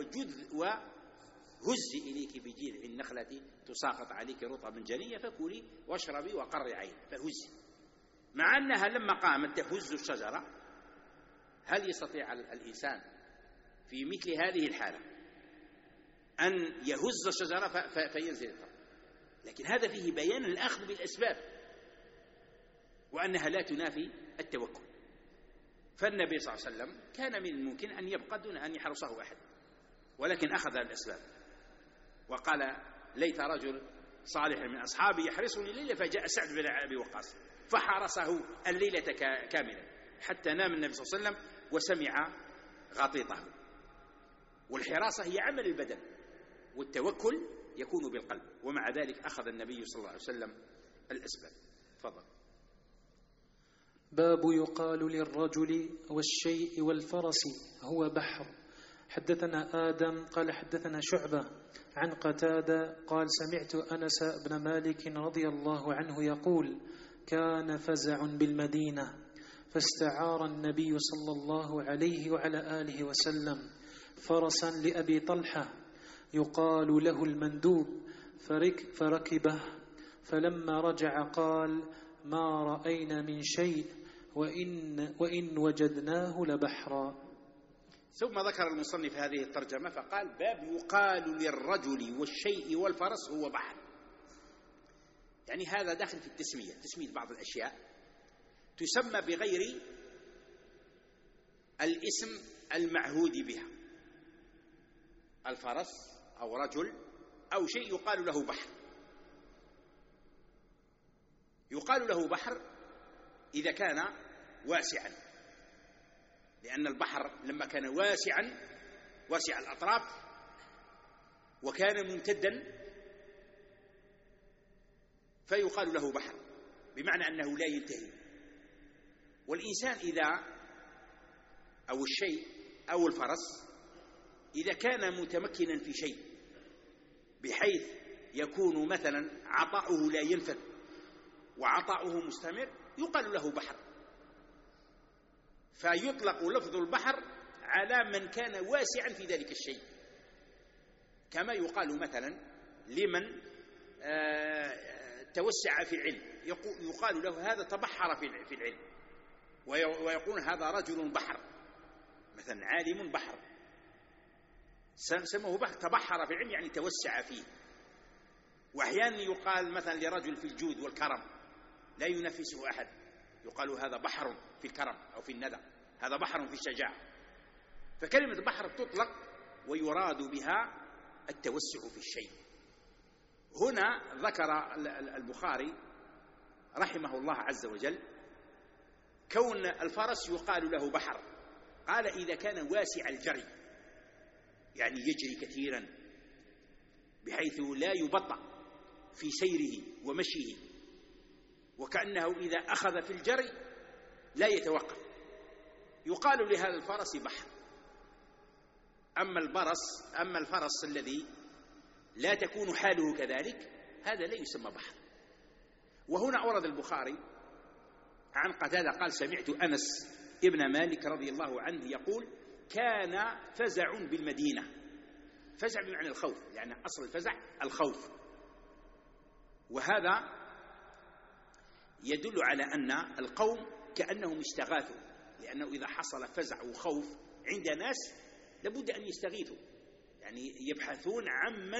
وهزي إليك بجذع النخلة تساقط عليك رطبا جنيا فكلي واشربي وقري عين. فهزي، مع أنها لما قامت تهز الشجرة، هل يستطيع الإنسان في مثل هذه الحالة أن يهز الشجرة فينزل الطرف؟ لكن هذا فيه بيان الأخذ بالأسباب وأنها لا تنافي التوكل. فالنبي صلى الله عليه وسلم كان من الممكن أن يبقى دون أن يحرسه أحد، ولكن أخذ الأسباب. وقال ليت رجل صالح من أصحابي يحرسني الليلة، فجاء سعد بن أبي وقاص فحرسه الليلة كاملة حتى نام النبي صلى الله عليه وسلم وسمع غطيطه. والحراسة هي عمل البدن، والتوكل يكون بالقلب، ومع ذلك أخذ النبي صلى الله عليه وسلم الأسباب. تفضل. باب يقال للرجل والشيء والفرس هو بحر. حدثنا آدم قال حدثنا شعبة عن قتادة قال سمعت أنس بن مالك رضي الله عنه يقول كان فزع بالمدينة فاستعار النبي صلى الله عليه وعلى آله وسلم فرسا لأبي طلحة يقال له المندوب فركبه، فلما رجع قال ما رأينا من شيء وإن وجدناه لبحرا. ثم ذكر المصنف هذه الترجمة فقال باب يقال للرجل والشيء والفرس هو بحر. يعني هذا داخل في التسمية، تسمية بعض الأشياء تسمى بغير الاسم المعهود بها، الفرس أو رجل أو شيء يقال له بحر. يقال له بحر إذا كان واسعا، لأن البحر لما كان واسع الأطراف وكان ممتدا فيقال له بحر، بمعنى أنه لا ينتهي. والإنسان إذا أو الشيء أو الفرس إذا كان متمكنا في شيء بحيث يكون مثلا عطاؤه لا ينفذ وعطاؤه مستمر يقال له بحر. فيطلق لفظ البحر على من كان واسعا في ذلك الشيء، كما يقال مثلا لمن توسع في العلم يقال له هذا تبحر في العلم، ويقول هذا رجل بحر، مثلا عالم بحر سموه بحر، تبحر في العلم يعني توسع فيه. وأحيانا يقال مثلا لرجل في الجود والكرم لا ينافسه أحد يقال هذا بحر في الكرم أو في الندى، هذا بحر في الشجاعة. فكلمة بحر تطلق ويراد بها التوسع في الشيء. هنا ذكر البخاري رحمه الله عز وجل كون الفرس يقال له بحر، قال إذا كان واسع الجري، يعني يجري كثيرا بحيث لا يبطأ في سيره ومشيه، وكأنه إذا أخذ في الجري لا يتوقف، يقال لهذا الفرس بحر. أما الفرس الذي لا تكون حاله كذلك هذا لا يسمى بحر. وهنا أورد البخاري عن قتادة قال سمعت أنس ابن مالك رضي الله عنه يقول كان فزع بالمدينة. فزع بمعنى الخوف، لأن أصل الفزع الخوف، وهذا يدل على أن القوم كأنهم استغاثوا، لأنه إذا حصل فزع وخوف عند ناس لابد أن يستغيثوا، يعني يبحثون عن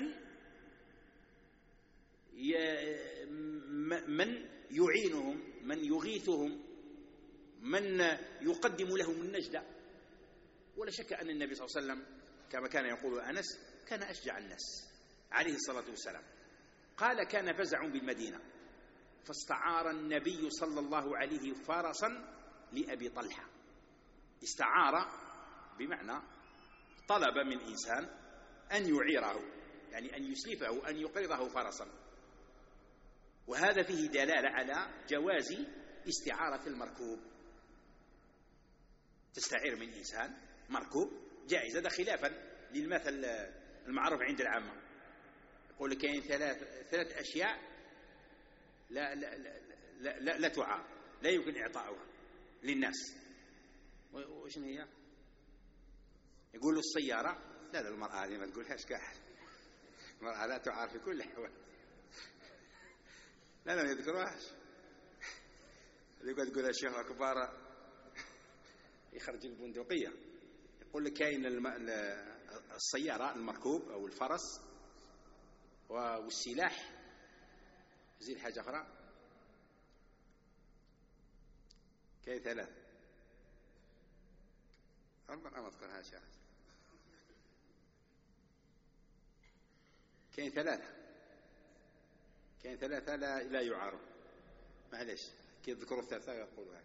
من يعينهم، من يغيثهم، من يقدم لهم النجدة. ولا شك أن النبي صلى الله عليه وسلم كما كان يقول أنس كان أشجع الناس عليه الصلاة والسلام. قال كان فزع بالمدينة فاستعار النبي صلى الله عليه فرسا لأبي طلحة. استعار بمعنى طلب من إنسان أن يعيره، يعني أن يسلفه، أن يقرضه فرسا. وهذا فيه دلالة على جواز استعارة المركوب. تستعير من إنسان مركوب جائز، هذا خلافا للمثل المعروف عند العامة، يقول لك كاين ثلاث أشياء لا تعار، لا يمكن إعطاؤها للناس. وش هي؟ يقول له السيارة، لا المرأة هذه ما تقولهاش كاح، المرأة لا تعار في كل الأحوال، لا ما يذكرهاش. اللي تقول الشيخ كبار يخرج البندقية، يقول لك كاين السيارة المركوب أو الفرس والسلاح، زيد حاجة أخرى، كاين ثلاث، أربعة ما أذكرهاش. كاين ثلاثة لا يعارض، معليش كي يذكروا الثلاثة يقولوا.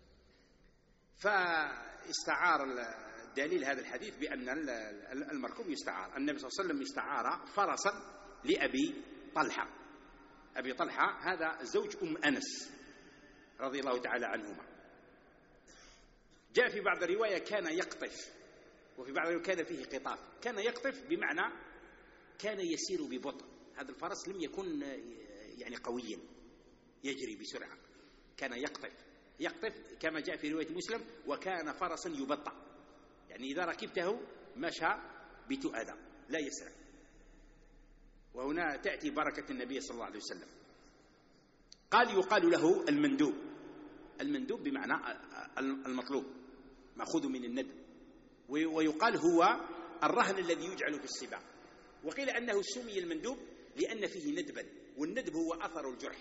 فاستعار الدليل هذا الحديث بأن المركوب يستعار. النبي صلى الله عليه وسلم استعار فرسا لأبي طلحة. أبي طلحة هذا زوج أنس رضي الله تعالى عنهما. جاء في بعض الرواية كان يقطف، وفي بعض الرواية كان فيه قطاف. كان يقطف بمعنى كان يسير ببطء. هذا الفرس لم يكن يعني قويا يجري بسرعة، كان يقطف كما جاء في رواية مسلم، وكان فرسا يبطأ، يعني إذا ركبته مشى بتؤدى لا يسرع. وهنا تأتي بركة النبي صلى الله عليه وسلم. قال يقال له المندوب بمعنى المطلوب، مأخوذ من الندب، ويقال هو الرهن الذي يجعل في السباق. وقيل أنه سمي المندوب لأن فيه ندبا، والندب هو أثر الجرح.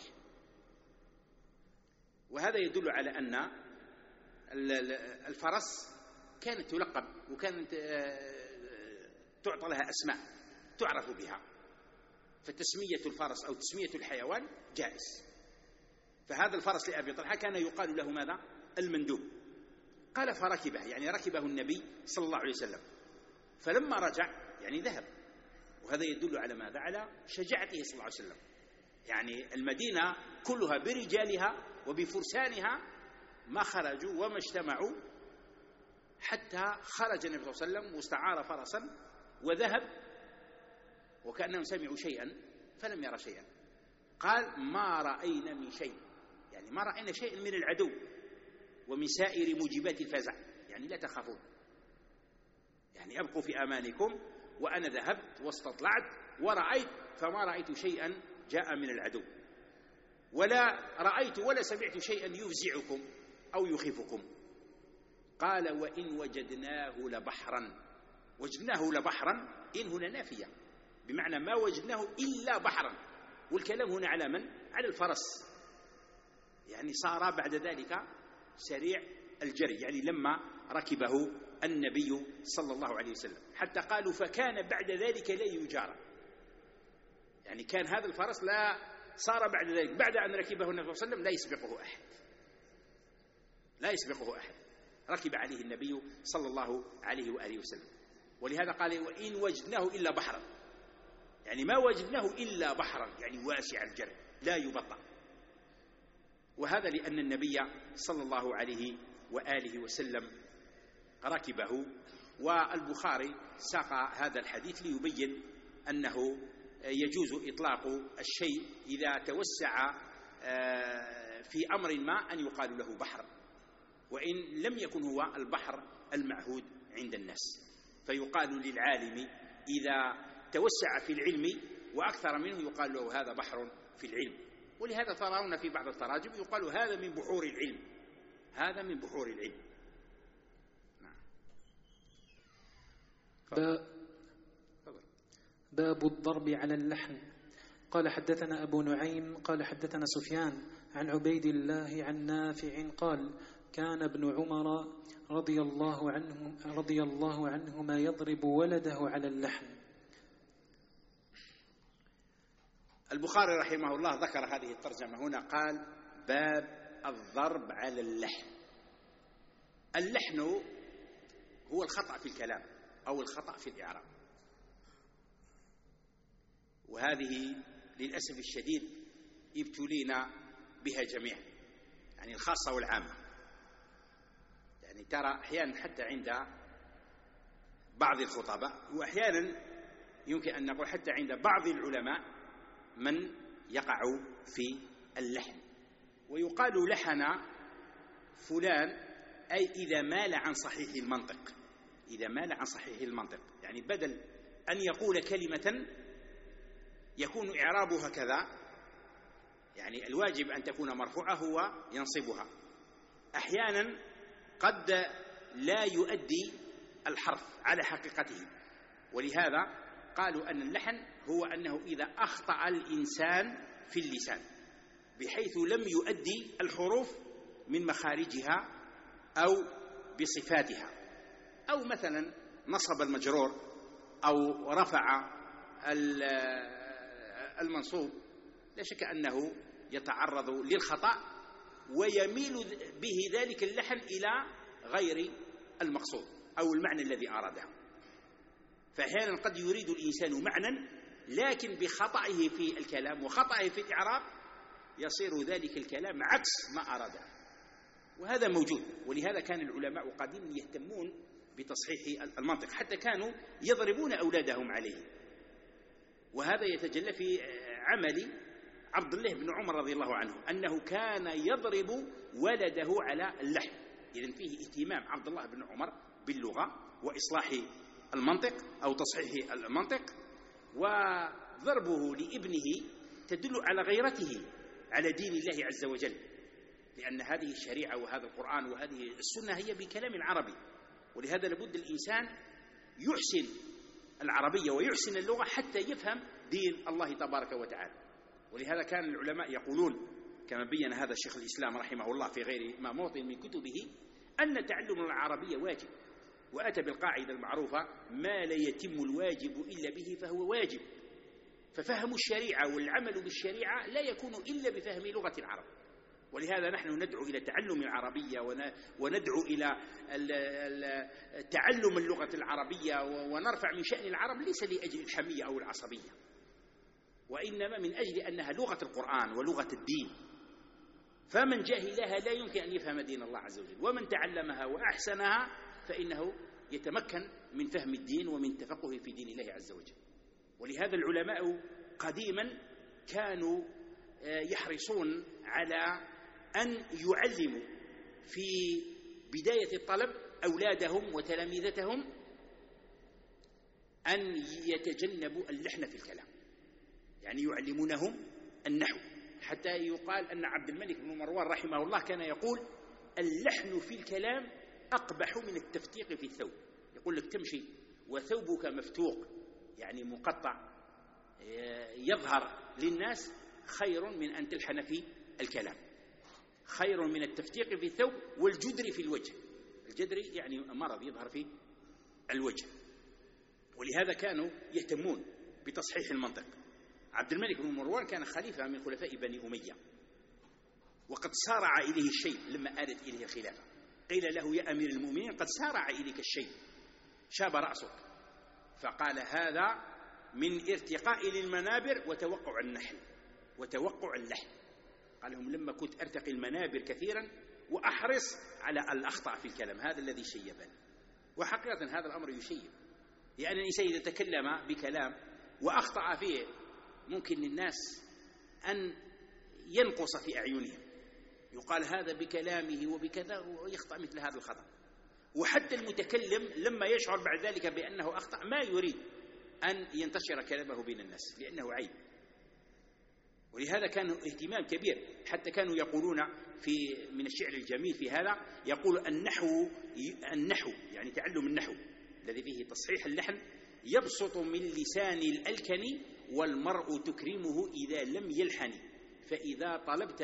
وهذا يدل على أن الفرس كانت تلقب وكانت تعطى لها أسماء تعرف بها، فتسمية الفرس أو تسمية الحيوان جائز. فهذا الفرس لأبي طلحة كان يقال له ماذا؟ المندوب. قال فركبه، يعني ركبه النبي صلى الله عليه وسلم، فلما رجع يعني ذهب. وهذا يدل على ماذا؟ على شجاعته صلى الله عليه وسلم. يعني المدينة كلها برجالها وبفرسانها ما خرجوا وما اجتمعوا حتى خرج النبي صلى الله عليه وسلم واستعار فرسا وذهب، وكأنهم سمعوا شيئا فلم يرى شيئا. قال ما رأينا من شيء، يعني ما رأينا شيئا من العدو ومن سائر موجبات الفزع، يعني لا تخافون، يعني أبقوا في أمانكم. وأنا ذهبت واستطلعت ورأيت فما رأيت شيئا جاء من العدو، ولا رأيت ولا سمعت شيئا يفزعكم أو يخيفكم. قال وإن وجدناه لبحرا. وجدناه لبحرا إن هنا نافية، بمعنى ما وجدناه إلا بحرا. والكلام هنا على من؟ على الفرس، يعني صار بعد ذلك سريع الجري، يعني لما ركبه النبي صلى الله عليه وسلم، حتى قالوا فكان بعد ذلك لا يجارى. يعني كان هذا الفرس لا صار بعد ذلك، بعد أن ركبه النبي صلى الله عليه وسلم لا يسبقه أحد، ركب عليه النبي صلى الله عليه وآله وسلم. ولهذا قال وإن وجدناه إلا بحرا، يعني ما وجدناه إلا بحرا، يعني واسع الجري لا يبطأ. وهذا لأن النبي صلى الله عليه وآله وسلم ركبه. والبخاري ساق هذا الحديث ليبين أنه يجوز إطلاق الشيء إذا توسع في أمر ما أن يقال له بحر، وإن لم يكن هو البحر المعهود عند الناس. فيقال للعالم إذا توسع في العلم وأكثر منه يقال له هذا بحر في العلم. ولهذا ترون في بعض التراجم يقال هذا من بحور العلم، هذا من بحور العلم. نعم. باب الضرب على اللحن. قال حدثنا أبو نعيم قال حدثنا سفيان عن عبيد الله عن نافع قال كان ابن عمر رضي الله عنهما يضرب ولده على اللحن. البخاري رحمه الله ذكر هذه الترجمة هنا، قال باب الضرب على اللحن. اللحن هو الخطأ في الكلام أو الخطأ في الإعراب، وهذه للأسف الشديد ابتلينا بها جميعا، يعني الخاصة والعامة. يعني ترى أحيانا حتى عند بعض الخطباء، وأحيانا يمكن أن نقول حتى عند بعض العلماء، من يقع في اللحن. ويقال لحن فلان أي إذا مال عن صحيح المنطق، إذا مال عن صحيح المنطق، يعني بدل أن يقول كلمة يكون إعرابها كذا، يعني الواجب أن تكون مرفوعة هو ينصبها. أحيانا قد لا يؤدي الحرف على حقيقته، ولهذا قالوا أن اللحن هو أنه إذا أخطأ الإنسان في اللسان بحيث لم يؤدي الحروف من مخارجها أو بصفاتها، أو مثلا نصب المجرور أو رفع المنصوب لا شك أنه يتعرض للخطأ ويميل به ذلك اللحن إلى غير المقصود أو المعنى الذي أراده. فأحيانا قد يريد الإنسان معنى لكن بخطأه في الكلام وخطأه في الإعراب يصير ذلك الكلام عكس ما أراده، وهذا موجود. ولهذا كان العلماء قديما يهتمون بتصحيح المنطق، حتى كانوا يضربون أولادهم عليه. وهذا يتجلى في عمل عبد الله بن عمر رضي الله عنه، أنه كان يضرب ولده على اللحن. إذن فيه اهتمام عبد الله بن عمر باللغة وإصلاح المنطق أو تصحيح المنطق، وضربه لابنه تدل على غيرته على دين الله عز وجل، لأن هذه الشريعة وهذا القرآن وهذه السنة هي بكلام عربي، ولهذا لابد الإنسان يحسن العربية ويحسن اللغة حتى يفهم دين الله تبارك وتعالى. ولهذا كان العلماء يقولون كما بين هذا الشيخ الإسلام رحمه الله في غير ما موطن من كتبه أن تعلم العربية واجب، وأتى بالقاعدة المعروفة: ما لا يتم الواجب إلا به فهو واجب. ففهم الشريعة والعمل بالشريعة لا يكون إلا بفهم لغة العرب. ولهذا نحن ندعو إلى تعلم العربية وندعو إلى تعلم اللغة العربية ونرفع من شأن العرب، ليس لأجل الحمية أو العصبية، وإنما من أجل أنها لغة القرآن ولغة الدين. فمن جاهلها لا يمكن أن يفهم دين الله عز وجل، ومن تعلمها وأحسنها فإنه يتمكن من فهم الدين ومن تفقه في دين الله عز وجل. ولهذا العلماء قديما كانوا يحرصون على أن يعلموا في بداية الطلب أولادهم وتلاميذتهم أن يتجنبوا اللحن في الكلام، يعني يعلمونهم النحو. حتى يقال أن عبد الملك بن مروان رحمه الله كان يقول: اللحن في الكلام أقبح من التفتيق في الثوب. يقول لك تمشي وثوبك مفتوق يعني مقطع يظهر للناس خير من أن تلحن في الكلام، خير من التفتيق في الثوب والجدر في الوجه. الجدر يعني مرض يظهر في الوجه. ولهذا كانوا يهتمون بتصحيح المنطق. عبد الملك بن مروان كان خليفة من خلفاء بني أمية، وقد سارع إليه الشيء لما آلت إليه الخلافة. قيل له: يا أمير المؤمنين قد سارع إليك الشيء، شاب رأسك. فقال: هذا من ارتقاء للمنابر وتوقع النحل وتوقع اللحن. قال لهم: لما كنت أرتقي المنابر كثيرا وأحرص على الأخطأ في الكلام، هذا الذي شيبني. وحقيقة هذا الأمر يشيب، يعني الإنسان إذا تكلم بكلام وأخطأ فيه ممكن للناس أن ينقص في أعينهم، يقال هذا بكلامه وبكذا، ويخطأ مثل هذا الخطأ. وحتى المتكلم لما يشعر بعد ذلك بأنه أخطأ ما يريد أن ينتشر كلامه بين الناس لأنه عيب. ولهذا كان اهتمام كبير، حتى كانوا يقولون من الشعر الجميل في هذا، يقول: النحو يعني تعلم النحو الذي فيه تصحيح اللحن يبسط من لسان الألكن، والمرء تكرمه إذا لم يلحن. فإذا طلبت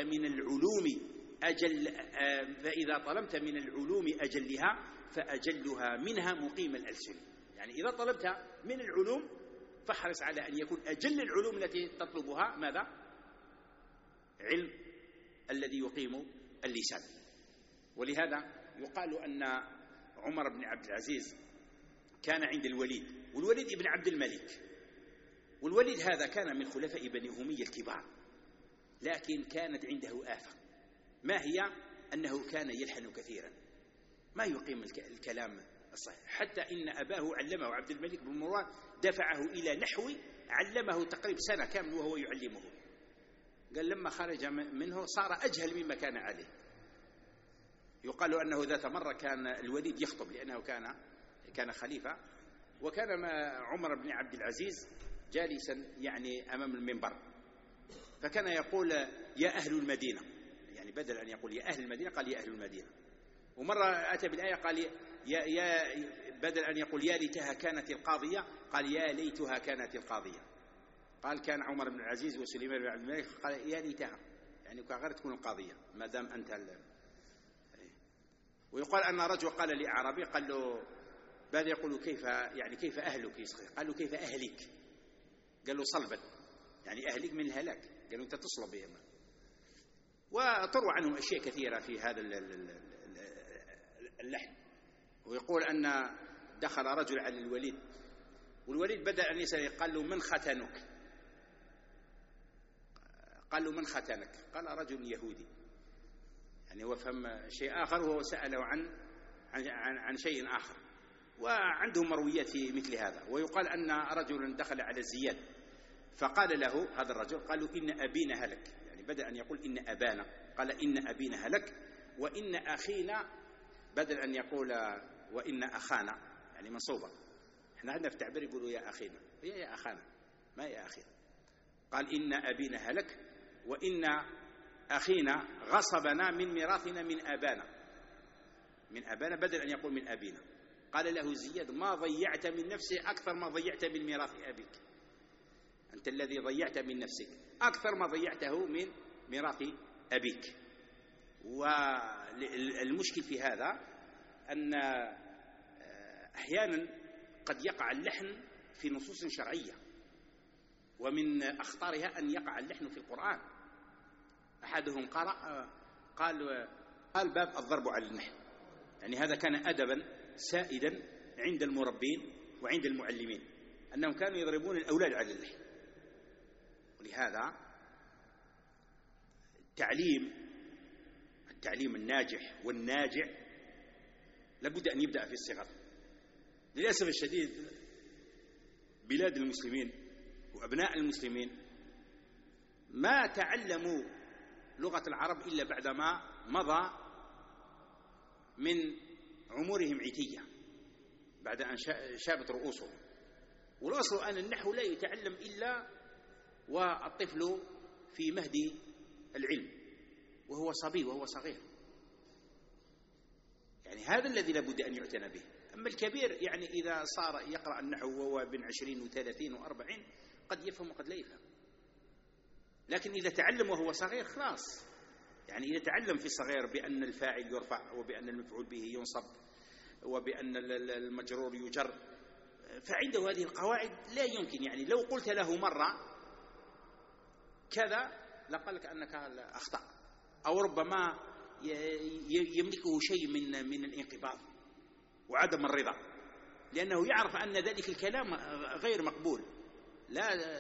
من العلوم أجلها فأجلها منها مقيم الألسن. يعني إذا طلبت من العلوم فاحرص على أن يكون أجل العلوم التي تطلبها ماذا؟ علم الذي يقيم اللسان. ولهذا يقال أن عمر بن عبد العزيز كان عند الوليد، والوليد ابن عبد الملك، والوليد هذا كان من خلفاء بني أمية الكبار، لكن كانت عنده آفة. ما هي؟ أنه كان يلحن كثيرا، ما يقيم الكلام الصحيح، حتى إن أباه علمه عبد الملك بن مروان دفعه إلى نحو علمه تقريبا سنة كامل وهو يعلمه. قال لما خرج منه صار أجهل مما كان عليه. يقال أنه ذات مرة كان الوليد يخطب لأنه كان خليفة، وكان عمر بن عبد العزيز جالسا يعني أمام المنبر، فكان يقول: يا أهل المدينة، يعني بدل أن يقول يا أهل المدينة قال يا أهل المدينة. ومرة أتى بالآية قال بدل أن يقول يا ليتها كانت القاضية قال يا ليتها كانت القاضية. قال كان عمر بن العزيز وسليمان بن عبد الملك قال يا ليتها، يعني غير تكون القاضية ما دام أنت ويقال أن رجل قال لأعرابي قال له بعد يقول كيف أهلك؟ قال له كيف أهلك؟ قال له صلبا. يعني أهلك من الهلاك، قالوا أنت تصلب بهم. وتروى عنهم أشياء كثيرة في هذا اللحن. ويقول أن دخل رجل على الوليد، والوليد بدأ أن يسأل، قال له من ختنك؟ قال له من ختنك؟ قال رجل يهودي، يعني هو فهم شيء آخر وهو سأله عن شيء آخر. وعندهم مرويات في مثل هذا. ويقال أن رجلا دخل على زياد فقال له هذا الرجل، قالوا إن أبينا هلك، يعني بدأ أن يقول إن أبانا، قال إن أبينا هلك وإن أخينا، بدل أن يقول وإن أخانا، يعني منصوبة. احنا عندنا في التعبير يقولوا يا أخينا، هي يا أخانا ما يا أخينا. قال إن أبينا هلك وإن أخينا غصبنا من ميراثنا من أبانا، بدل أن يقول من أبينا. قال له زياد ما ضيعت من نفسه أكثر ما ضيعت من ميراث أبيك، أنت الذي ضيعت من نفسك أكثر ما ضيعته من ميراث أبيك. والمشكل في هذا أن أحيانا قد يقع اللحن في نصوص شرعية، ومن أخطارها أن يقع اللحن في القرآن. أحدهم قال باب الضرب على اللحن، يعني هذا كان أدبا سائدا عند المربين وعند المعلمين، أنهم كانوا يضربون الأولاد على اللحن. ولهذا التعليم الناجح والناجع لابد أن يبدأ في الصغر. للأسف الشديد بلاد المسلمين وأبناء المسلمين ما تعلموا لغة العرب إلا بعدما مضى من عمرهم عتية، بعد أن شابت رؤوسهم. والأصل أن النحو لا يتعلم إلا والطفل في مهد العلم وهو صبي وهو صغير، يعني هذا الذي لابد أن يعتنى به. أما الكبير يعني إذا صار يقرأ النحو وهو بين 20 و30 و40 قد يفهم وقد لا يفهم، لكن إذا تعلم وهو صغير خلاص، يعني إذا تعلم في الصغير بأن الفاعل يرفع وبأن المفعول به ينصب وبأن المجرور يجر، فعنده هذه القواعد لا يمكن، يعني لو قلت له مرة كذا لقال لك أنك أخطأ، أو ربما يملكه شيء من الانقباض وعدم الرضا، لأنه يعرف أن ذلك الكلام غير مقبول، لا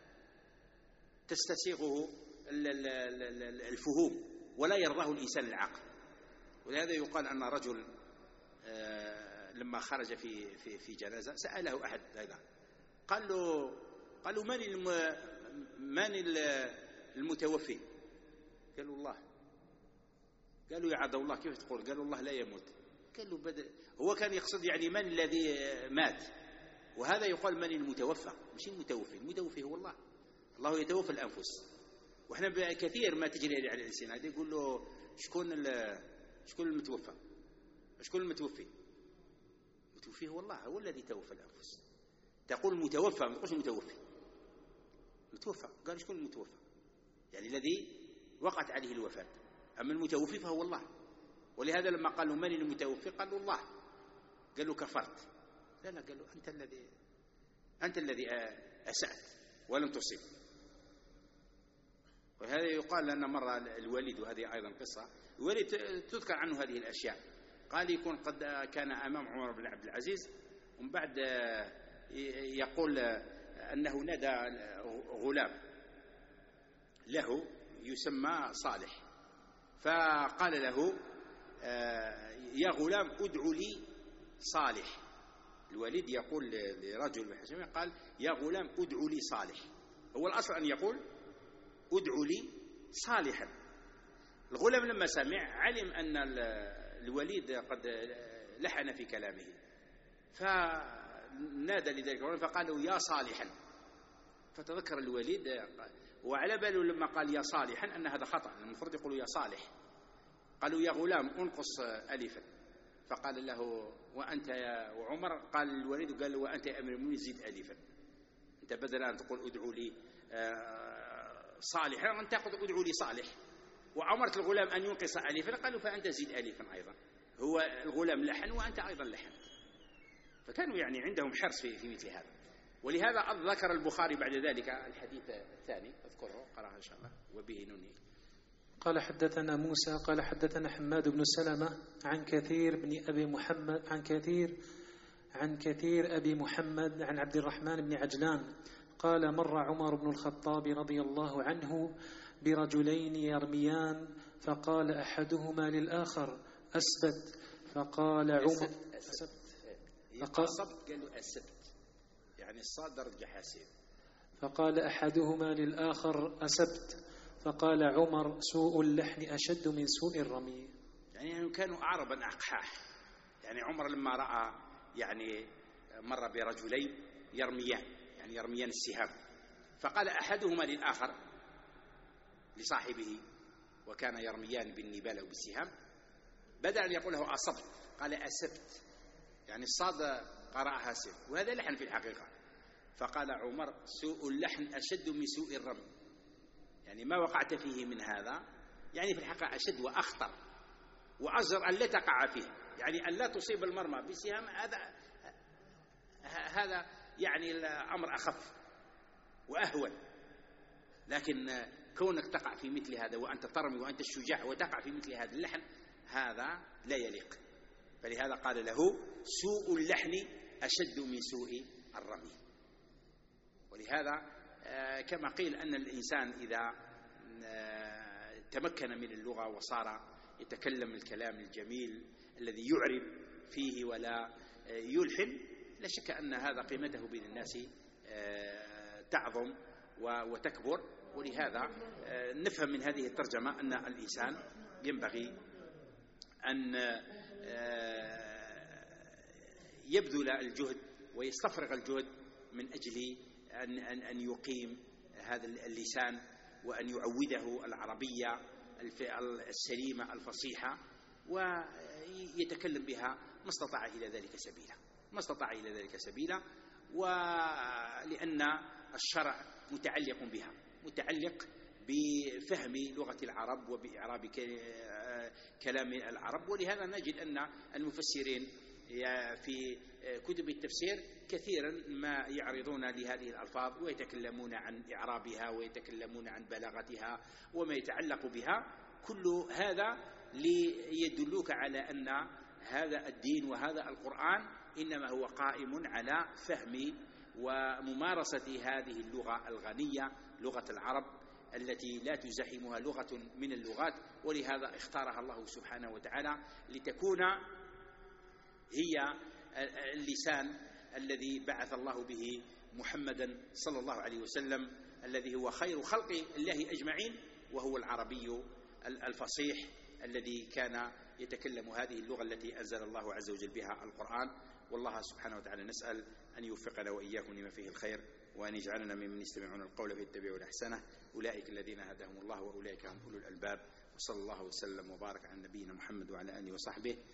تستسيغه الفهوم ولا يرضاه الإنسان العاقل. ولهذا يقال أن رجل لما خرج في جنازة سأله أحد هذا، قال له من المتوفي؟ قالوا الله. قالوا يا عبد الله كيف تقول؟ قالوا الله لا يموت. قال له هو كان يقصد يعني من الذي مات، وهذا يقال من المتوفى مش المتوفي. المتوفي هو الله يتوفى الأنفس. وإحنا كثير ما تجري على الإنسان هذا يقول له شكون المتوفى؟ شكون المتوفي؟ المتوفي هو الله، هو الذي توفى الأنفس. تقول المتوفى ما تقولش المتوفي. متوفى قال شكون المتوفى؟ يعني الذي وقعت عليه الوفاة. أما المتوفي فهو الله. ولهذا لما قالوا من المتوفي قالوا الله، قالوا كفرت. لا قالوا أنت الذي أسأت ولم تصب. وهذا يقال لأن مرة الوليد، وهذه أيضا قصة، الوليد تذكر عنه هذه الأشياء. قال يكون قد كان أمام عمر بن عبد العزيز، ومن بعد يقول أنه نادى غلام له يسمى صالح، فقال له يا غلام ادعو لي صالح. الوليد يقول لرجل من حشمه قال يا غلام ادعو لي صالح. هو الأصل أن يقول ادعو لي صالحا. الغلام لما سمع علم أن الوليد قد لحن في كلامه، فنادى لذلك الغلام فقال له يا صالحا. فتذكر الوليد وعلى باله لما قال يا صالحا أن هذا خطأ، المفروض يقولوا يا صالح. قالوا يا غلام انقص ألفا. فقال له وأنت يا وعمر، قال الوليد قال له وأنت يا أمير المؤمنين زيد ألفا. أنت بدل أن تقول ادعو لي صالحا أنت تقول ادعو لي صالح، وأمرت الغلام أن ينقص ألفا، قالوا فأنت زيد ألفا أيضا. هو الغلام لحن وأنت أيضا لحن. فكانوا يعني عندهم حرص في مثل هذا. ولهذا ذكر البخاري بعد ذلك الحديث الثاني، أذكره قرأه إن شاء الله، وبه ننهي. قال حدثنا موسى قال حدثنا حماد بن سلمة عن كثير أبي محمد عن عبد الرحمن بن عجلان قال مر عمر بن الخطاب رضي الله عنه برجلين يرميان فقال أحدهما للآخر أسبت، فقال عمر قال له أسبت، يعني الصاد درجة حاسين. فقال أحدهما للآخر أسبت، فقال عمر سوء اللحن أشد من سوء الرمي. يعني كانوا أعربا أقحاح. يعني عمر لما رأى يعني مر برجلين يرميان السهام، فقال أحدهما للآخر لصاحبه وكان يرميان بالنبال وبالسهام، بدأ أن يقول له أصبت قال أسبت، يعني الصاد قرأها سب، وهذا لحن في الحقيقة. فقال عمر سوء اللحن أشد من سوء الرمي، يعني ما وقعت فيه من هذا يعني في الحقيقة أشد وأخطر وأجر أن لا تقع فيه، يعني أن لا تصيب المرمى بسهام، هذا يعني الأمر أخف وأهون. لكن كونك تقع في مثل هذا وأنت ترمي وأنت الشجاع وتقع في مثل هذا اللحن، هذا لا يليق. فلهذا قال له سوء اللحن أشد من سوء الرمي. ولهذا كما قيل أن الإنسان إذا تمكن من اللغة وصار يتكلم الكلام الجميل الذي يعرب فيه ولا يلحن، لا شك أن هذا قيمته بين الناس تعظم وتكبر. ولهذا نفهم من هذه الترجمة أن الإنسان ينبغي أن يبذل الجهد ويستفرغ الجهد من أجل أن يقيم هذا اللسان وأن يعوده العربية السليمة الفصيحة، ويتكلم بها ما استطاع إلى ذلك سبيلا. ولأن الشرع متعلق بها، متعلق بفهم لغة العرب وبإعراب كلام العرب. ولهذا نجد أن المفسرين في كتب التفسير كثيرا ما يعرضون لهذه الألفاظ ويتكلمون عن إعرابها ويتكلمون عن بلاغتها وما يتعلق بها. كل هذا ليدلوك على أن هذا الدين وهذا القرآن إنما هو قائم على فهم وممارسة هذه اللغة الغنية، لغة العرب التي لا تزاحمها لغة من اللغات. ولهذا اختارها الله سبحانه وتعالى لتكون هي اللسان الذي بعث الله به محمدا صلى الله عليه وسلم، الذي هو خير خلق الله أجمعين، وهو العربي الفصيح الذي كان يتكلم هذه اللغة التي أنزل الله عز وجل بها القرآن. والله سبحانه وتعالى نسأل أن يوفقنا وإياكم لما فيه الخير، وأن يجعلنا ممن يستمعون القول فيتبعون أحسنه. أولئك الذين هداهم الله وأولئك هم أولو الألباب. وصلى الله وسلم وبارك على نبينا محمد وعلى آله وصحبه.